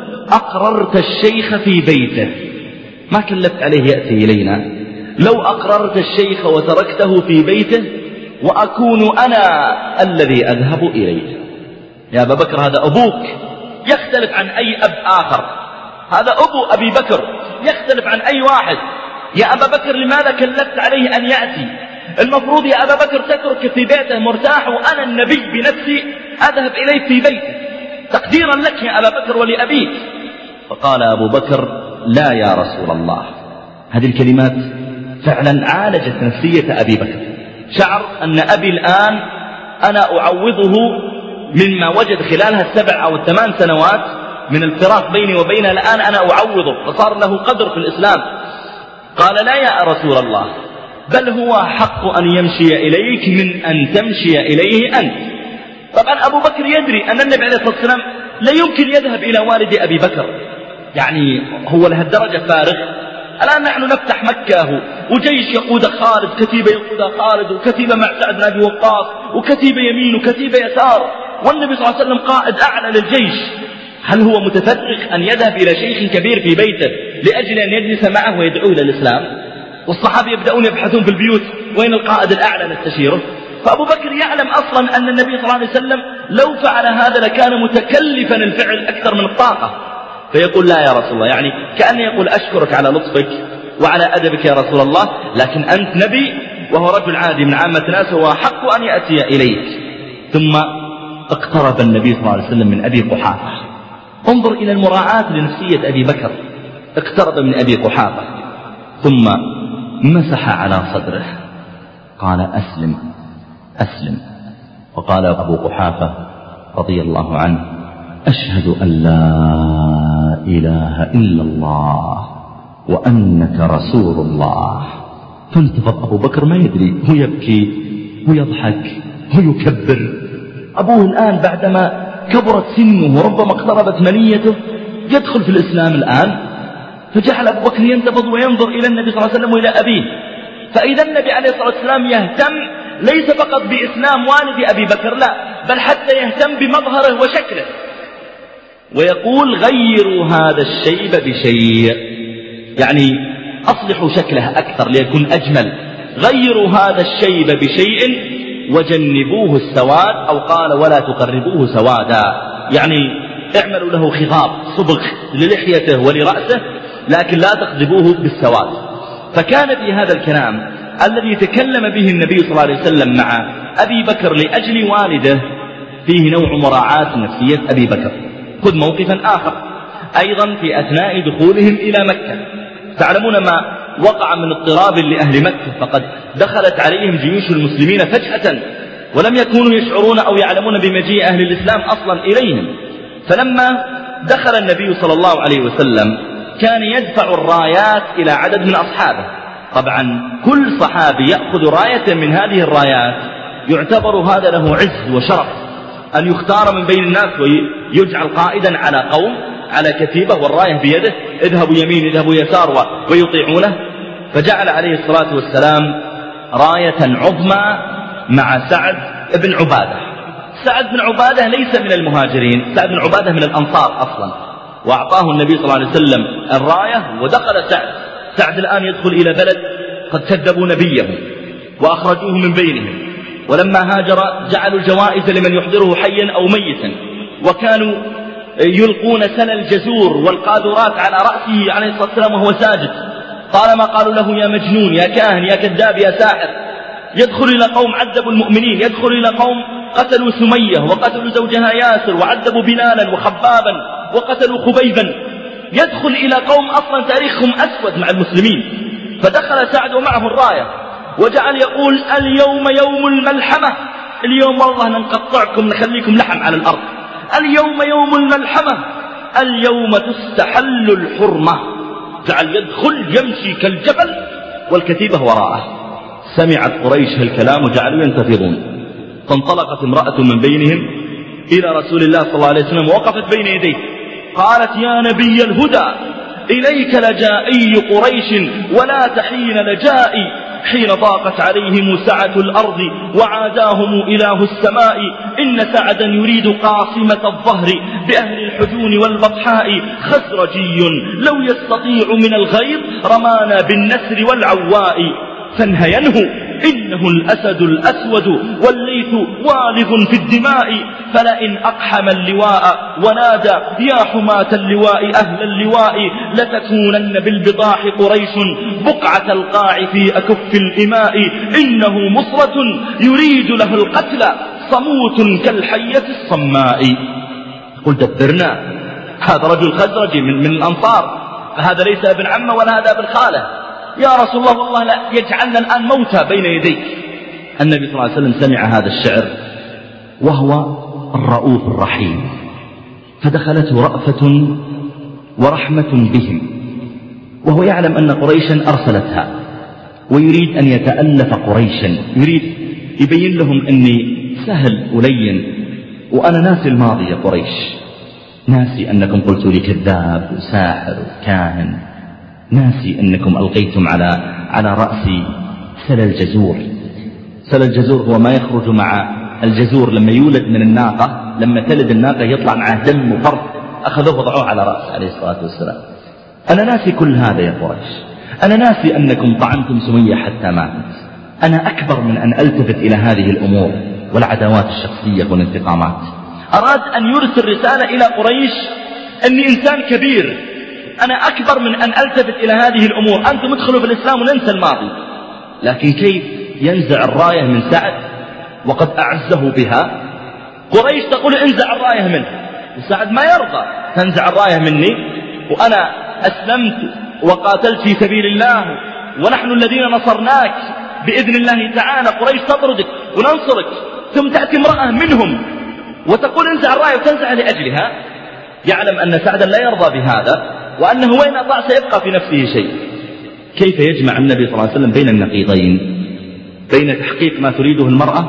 أقررت الشيخ في بيته ما كلفت عليه يأتي إلينا، لو أقررت الشيخ وتركته في بيته وأكون أنا الذي أذهب إليه. يا أبا بكر هذا أبوك يختلف عن أي أب آخر، هذا أبو أبي بكر يختلف عن أي واحد. يا أبا بكر لماذا كلفت عليه أن يأتي؟ المفروض يا أبا بكر تترك في بيته مرتاح وأنا النبي بنفسي أذهب إليه في بيته تقديرا لك يا أبا بكر ولأبيك. فقال أبو بكر لا يا رسول الله. هذه الكلمات فعلا عالجت نفسية أبي بكر، شعر أن أبي الآن أنا أعوضه مما وجد خلالها 7 أو 8 سنوات من الفراق بيني وبينه، الآن أنا أعوضه، فصار له قدر في الإسلام. قال لا يا رسول الله بل هو حق أن يمشي إليك من أن تمشي إليه أنت. طبعا أبو بكر يدري أن النبي عليه الصلاة والسلام لا يمكن يذهب إلى والد أبي بكر، يعني هو لهالدرجة فارغ. الآن نحن نفتح مكة وجيش يقود خالد، كتيبة يقودها خالد، وكتيبة مع سعد بن أبي وقاص، وكتيبة يمين وكتيبة يسار، والنبي صلى الله عليه وسلم قائد أعلى للجيش. هل هو متفرغ أن يذهب إلى شيخ كبير في بيته لأجل أن يجلس معه ويدعوه للإسلام؟ والصحابة يبدأون يبحثون في البيوت وين القائد الأعلى نستشيره. فأبو بكر يعلم أصلا أن النبي صلى الله عليه وسلم لو فعل هذا لكان متكلفا الفعل أكثر من الطاقة، فيقول لا يا رسول الله، يعني كأنه يقول أشكرك على لطفك وعلى أدبك يا رسول الله، لكن أنت نبي وهو رجل عادي من عامة الناس وهو حق أن يأتي إليك. ثم اقترب النبي صلى الله عليه وسلم من أبي قحافة. انظر إلى المراعاة لنفسية أبي بكر، اقترب من أبي قحافة ثم مسح على صدره قال أسلم أسلم. وقال أبو قحافة رضي الله عنه أشهد أن لا إله إلا الله وأنك رسول الله. فانتفض أبو بكر ما يدري، هو يبكي هو يضحك هو يكبر. أبوه الآن بعدما كبرت سنه وربما اقتربت منيته يدخل في الإسلام الآن، فجعل أبو بكر ينتفض وينظر إلى النبي صلى الله عليه وسلم وإلى أبيه. فإذا النبي عليه الصلاة والسلام يهتم ليس فقط بإسلام والد أبي بكر، لا، بل حتى يهتم بمظهره وشكله، ويقول غيروا هذا الشيب بشيء، يعني أصلحوا شكله أكثر ليكون أجمل. غيروا هذا الشيب بشيء وجنبوه السواد، أو قال ولا تقربوه سوادا، يعني اعملوا له خضاب صبغ للحيته ولرأسه لكن لا تخضبوه بالسواد. فكان في هذا الكلام الذي تكلم به النبي صلى الله عليه وسلم مع أبي بكر لأجل والده فيه نوع مراعاة نفسية أبي بكر. خذ موقفا آخر أيضا في أثناء دخولهم إلى مكة. تعلمون ما وقع من اضطراب لأهل مكة، فقد دخلت عليهم جيوش المسلمين فجأة ولم يكونوا يشعرون أو يعلمون بمجيء أهل الإسلام أصلا إليهم. فلما دخل النبي صلى الله عليه وسلم كان يدفع الرايات إلى عدد من أصحابه، طبعا كل صحابي يأخذ راية من هذه الرايات يعتبر هذا له عز وشرف أن يختار من بين الناس ويجعل قائدا على قوم على كتيبة والراية بيده، اذهبوا يمين اذهبوا يسار ويطيعونه. فجعل عليه الصلاة والسلام راية عظمى مع سعد بن عبادة. سعد بن عبادة ليس من المهاجرين، سعد بن عبادة من الأنصار أصلا، وأعطاه النبي صلى الله عليه وسلم الراية ودخل سعد الآن يدخل إلى بلد قد كذبوا نبيه وأخرجوه من بينهم، ولما هاجر جعلوا الجوائز لمن يحضره حيا أو ميتا، وكانوا يلقون سل الجزور والقاذورات على رأسه عليه الصلاة والسلام وهو ساجد، طالما قالوا له يا مجنون يا كاهن يا كذاب يا ساحر. يدخل إلى قوم عذبوا المؤمنين، يدخل إلى قوم قتلوا سمية وقتلوا زوجها ياسر وعذبوا بلالا وخبابا وقتلوا خبيبا، يدخل إلى قوم أصلا تاريخهم أسود مع المسلمين. فدخل سعد ومعه الراية وجعل يقول اليوم يوم الملحمة، اليوم والله نقطعكم نخليكم لحم على الأرض، اليوم يوم الملحمة، اليوم تستحل الحرمة. جعل يدخل يمشي كالجبل والكتيبة وراءه. سمعت قريش هالكلام وجعلوا ينتفضون، فانطلقت امرأة من بينهم إلى رسول الله صلى الله عليه وسلم ووقفت بين يديه قالت يا نبي الهدى إليك لجائي قريش ولا تحين لجائي، حين ضاقت عليهم سعة الأرض وعاداهم إله السماء، إن سعدا يريد قاصمة الظهر بأهل الحجون والبطحاء، خزرجي لو يستطيع من الغيظ رمانا بالنسر والعواء، فانهينه إنه الأسد الأسود والليث والغ في الدماء، فلئن أقحم اللواء ونادى يا حماة اللواء أهل اللواء، لتكونن بالبطاح قريش بقعة القاع في أكف الإماء، إنه مصرة يريد له القتل صموت كالحية الصماء. قل دبرنا، هذا رجل خزرجي من الأنصار، فهذا ليس ابن عمه ولا هذا ابن خاله، يا رسول الله والله لا يجعلنا الآن موتى بين يديك. النبي صلى الله عليه وسلم سمع هذا الشعر وهو الرؤوف الرحيم، فدخلته رأفة ورحمة بهم، وهو يعلم أن قريشا أرسلتها ويريد أن يتألف قريشا، يريد يبين لهم أني سهل ولين وأنا ناسي الماضي يا قريش، ناسي أنكم قلتوا لي كذاب وساحر وكاهن، ناسي أنكم ألقيتم على رأسي سل الجزور. سل الجزور هو ما يخرج مع الجزور لما يولد من الناقة، لما تلد الناقة يطلع معه دم وفرد، أخذوه وضعوه على رأسه عليه الصلاة والسلام. أنا ناسي كل هذا يا قريش، أنا ناسي أنكم طعنتم سمية حتى ماتت، أنا أكبر من أن ألتفت إلى هذه الأمور والعداوات الشخصية والانتقامات. أراد أن يرسل رسالة إلى قريش أني إنسان كبير، أنا أكبر من أن ألتفت إلى هذه الأمور، أنتم ادخلوا في الإسلام وننسى الماضي. لكن كيف ينزع الراية من سعد وقد أعزه بها؟ قريش تقول انزع الراية منه، وسعد ما يرضى تنزع الراية مني وأنا أسلمت وقاتلت في سبيل الله ونحن الذين نصرناك بإذن الله تعالى، قريش تطردك وننصرك، ثم تأتي امرأة منهم وتقول انزع الراية وتنزع لأجلها. يعلم أن سعدا لا يرضى بهذا، وأنه وين أطاع سيبقى في نفسه شيء. كيف يجمع النبي صلى الله عليه وسلم بين النقيضين، بين تحقيق ما تريده المرأة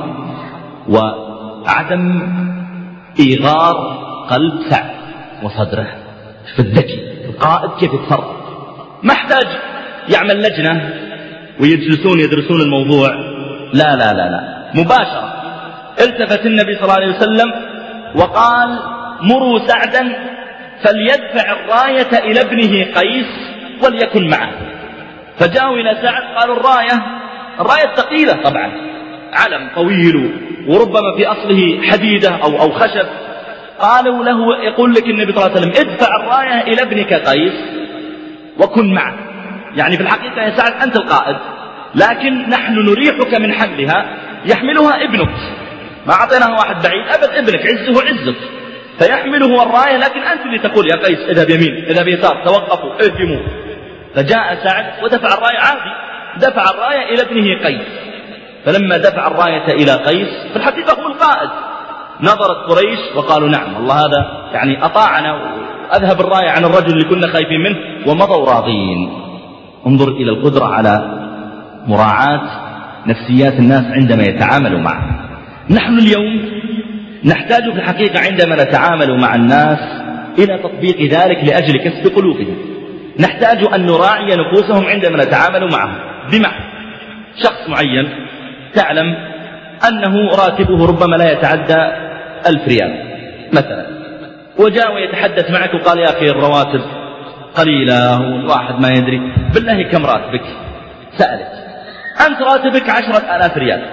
وعدم إيغار قلب سعد وصدره؟ في الذكي القائد كيف يتصرف، ما احتاج يعمل لجنة ويجلسون يدرسون الموضوع، لا لا لا لا، مباشرة التفت النبي صلى الله عليه وسلم وقال مروا سعدا فليدفع الراية إلى ابنه قيس وليكن معه. فجاءوا إلى سعد قالوا الراية ثقيلة طبعا، علم طويل وربما في أصله حديدة أو خشب. قالوا له يقول لك النبي صلى الله عليه وسلم ادفع الراية إلى ابنك قيس وكن معه، يعني في الحقيقة يا سعد أنت القائد، لكن نحن نريحك من حملها، يحملها ابنك، ما أعطيناها واحد بعيد أبد، ابنك عزه عزك فيحمله الراية، لكن أنت اللي تقول يا قيس اذهب يمين اذهب يسار توقفوا اهجموا. فجاء سعد ودفع الراية عادي، دفع الراية إلى ابنه قيس. فلما دفع الراية إلى قيس في الحقيقة هو القائد، نظرت قريش وقالوا نعم الله هذا يعني أطاعنا وأذهب الراية عن الرجل اللي كنا خايفين منه، ومضوا راضين. انظر إلى القدرة على مراعاة نفسيات الناس عندما يتعاملوا معه. نحن اليوم نحتاج في الحقيقة عندما نتعامل مع الناس إلى تطبيق ذلك لأجل كسب قلوبهم. نحتاج أن نراعي نفوسهم عندما نتعامل معهم. بمعنى شخص معين تعلم أنه راتبه ربما لا يتعدى 1000 ريال مثلا، وجاء ويتحدث معك وقال يا أخي الرواتب قليلة والواحد ما يدري، بالله كم راتبك؟ سألك أنت راتبك 10,000 ريال،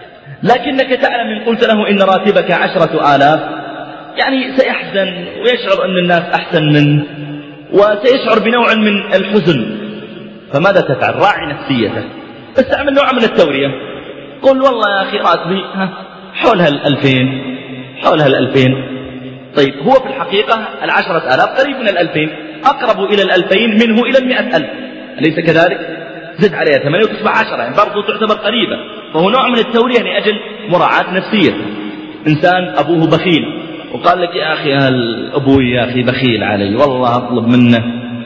لكنك تعلم إن قلت له إن راتبك 10,000 يعني سيحزن ويشعر أن الناس أحسن منه وسيشعر بنوع من الحزن. فماذا تفعل؟ راعي نفسيته، استعمل نوع من التورية. قل والله يا أخي راتبي حولها 2000 حولها 2000. طيب هو في الحقيقة 10,000 قريب من 2000، أقرب إلى 2000 منه إلى 100,000، أليس كذلك؟ زد عليها 8 وتصبح 10، يعني برضو تعتبر قريبة. فهو نوع من التورية لأجل مراعاة نفسية. إنسان أبوه بخيل وقال لك يا أخي أبوي يا أخي بخيل علي، والله أطلب منه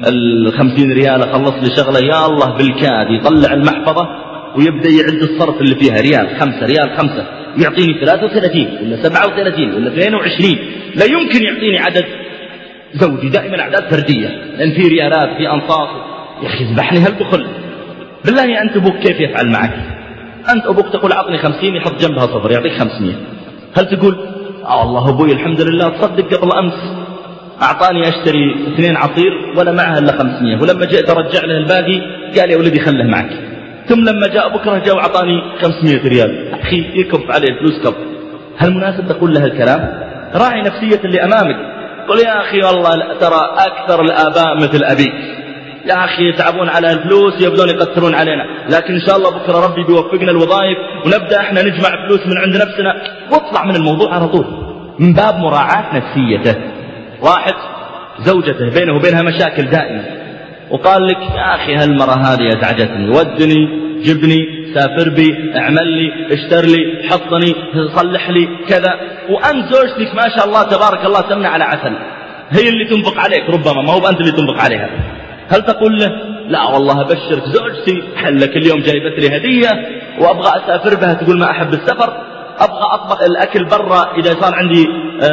50 ريال أخلص لي شغلة، يا الله بالكاد يطلع المحفظة ويبدأ يعد الصرف اللي فيها ريال 5 ريال 5، يعطيني 33 ولا 37 ولا 22، لا يمكن يعطيني عدد زوجي، دائما أعداد فردية لأن في ريالات في أنصاص. يا أخي اذبحني هالبخل. بالله أنت أبوك كيف يفعل معك؟ أنت أبوك تقول أعطني 50 يحط جنبها صفر يعطيك 500، هل تقول والله أبوي الحمد لله تصدق قبل أمس أعطاني أشتري 2 عصير ولا معها إلا 500، ولما جئت أرجع له الباقي قال يا ولدي خله معك، ثم لما جاء بكرة جاء وأعطاني 500 ريال، أخي يكف عليه الفلوس كف. هل مناسب تقول له الكلام؟ راعي نفسية اللي أمامك. قل يا أخي والله ترى أكثر الآباء مثل أبيك، يا أخي يتعبون على الفلوس يبدون يقترون علينا، لكن إن شاء الله بكرة ربي بيوفقنا الوظائف ونبدأ إحنا نجمع فلوس من عند نفسنا، واطلع من الموضوع على طول من باب مراعاة نفسيته. واحد زوجته بينه وبينها مشاكل دائما وقال لك يا أخي هالمرة هذه أزعجتني، ودني جبني سافر بي اعمل لي اشتر لي حطني صلح لي كذا، وأنت زوجتك ما شاء الله تبارك الله سمنة على عسل، هي اللي تنفق عليك ربما ما هو أنت اللي تنفق عليها. هل تقول له لا والله أبشرك زوجتي حلك اليوم جايبت لي هدية وأبغى أسافر بها، تقول ما أحب السفر، أبغى أطبخ الأكل برا إذا صار عندي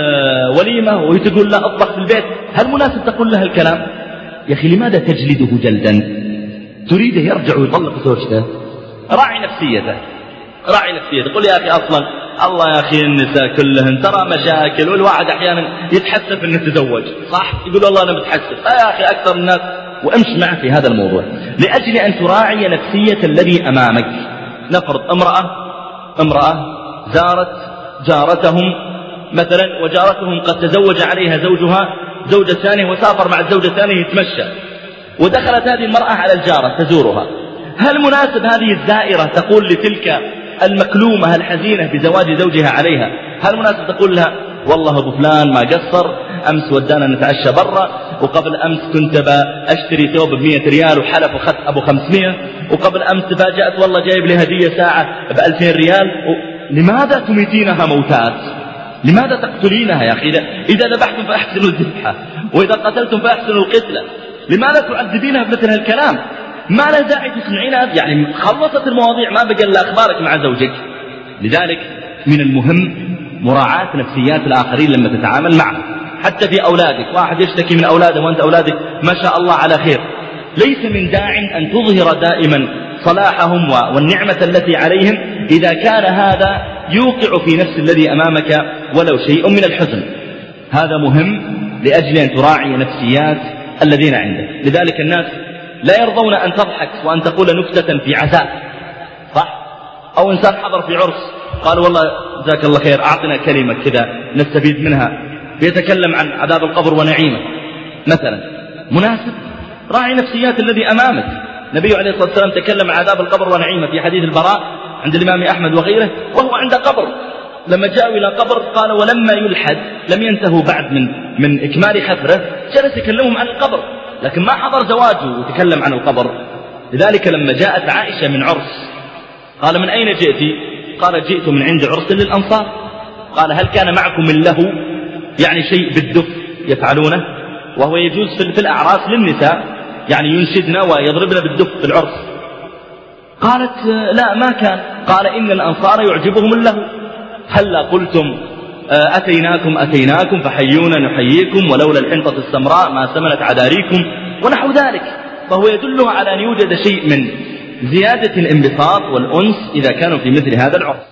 وليمة، وهي تقول لا أطبخ في البيت، هل مناسب تقول له الكلام؟ يا أخي لماذا تجلده جلدا؟ تريده يرجع ويطلق زوجته؟ راعي نفسيته، راعي نفسيته. قل يا أخي أصلا الله يا أخي النساء كلهن ترى مشاكل، والواحد أحيانا يتحسف أنه تزوج صح، يقول والله أنا متحسف، يا أخي أكثر الناس، وامشي معه في هذا الموضوع لأجل أن تراعي نفسية الذي أمامك. نفرض امرأة زارت جارتهم مثلا، وجارتهم قد تزوج عليها زوجها زوجة ثانية وسافر مع الزوجة الثانية يتمشى، ودخلت هذه المرأة على الجارة تزورها، هل مناسب هذه الزائرة تقول لتلك المكلومة الحزينة بزواج زوجها عليها، هل مناسب تقول لها والله أبو فلان ما قصر، أمس ودانا نتعشى برا، وقبل أمس كنت أشتري ثوب ب100 ريال وحلف وخذ أبو 500، وقبل أمس تفاجأت والله جايب لي هدية ساعة ب2000 ريال. لماذا تميتينها موتات؟ لماذا تقتلينها يا أخي؟ إذا ذبحتم فأحسنوا الذبحة، وإذا قتلتم فأحسنوا القتلة، لماذا تعذبينها بمثل هالكلام؟ ما لا داعي تسمعينها، يعني خلصت المواضيع ما بقى إلا أخبارك مع زوجك. لذلك من المهم مراعاة نفسيات الآخرين لما تتعامل معه، حتى في أولادك. واحد يشتكي من أولاده وأنت أولادك ما شاء الله على خير، ليس من داع أن تظهر دائما صلاحهم والنعمة التي عليهم إذا كان هذا يوقع في نفس الذي أمامك ولو شيء من الحزن. هذا مهم لأجل أن تراعي نفسيات الذين عندك. لذلك الناس لا يرضون أن تضحك وأن تقول نكتة في عزاء صح، أو إنسان حضر في عرس قال والله جزاك الله خير أعطنا كلمة كذا نستفيد منها، بيتكلم عن عذاب القبر ونعيمه مثلا، مناسب؟ راعي نفسيات الذي أمامك. النبي عليه الصلاة والسلام تكلم عن عذاب القبر ونعيمه في حديث البراء عند الإمام أحمد وغيره، وهو عند قبر، لما جاءوا إلى قبر قال ولما يلحد، لم ينتهوا بعد من إكمال خفره، جلس يكلمهم عن القبر، لكن ما حضر زواجه وتكلم عن القبر. لذلك لما جاءت عائشة من عرس قال من أين جئتي؟ قال جئت من عند عرس للأنصار. قال هل كان معكم من له، يعني شيء بالدف يفعلونه، وهو يجوز في الأعراس للنساء، يعني ينشدن ويضربن بالدف في العرس. قالت لا ما كان. قال إن الأنصار يعجبهم اللهو، هلا قلتم أتيناكم فحيونا نحييكم ولولا الحنطة السمراء ما سمنت عذاريكم ونحو ذلك. فهو يدلها على أن يوجد شيء من زيادة الانبساط والأنس إذا كانوا في مثل هذا العرس.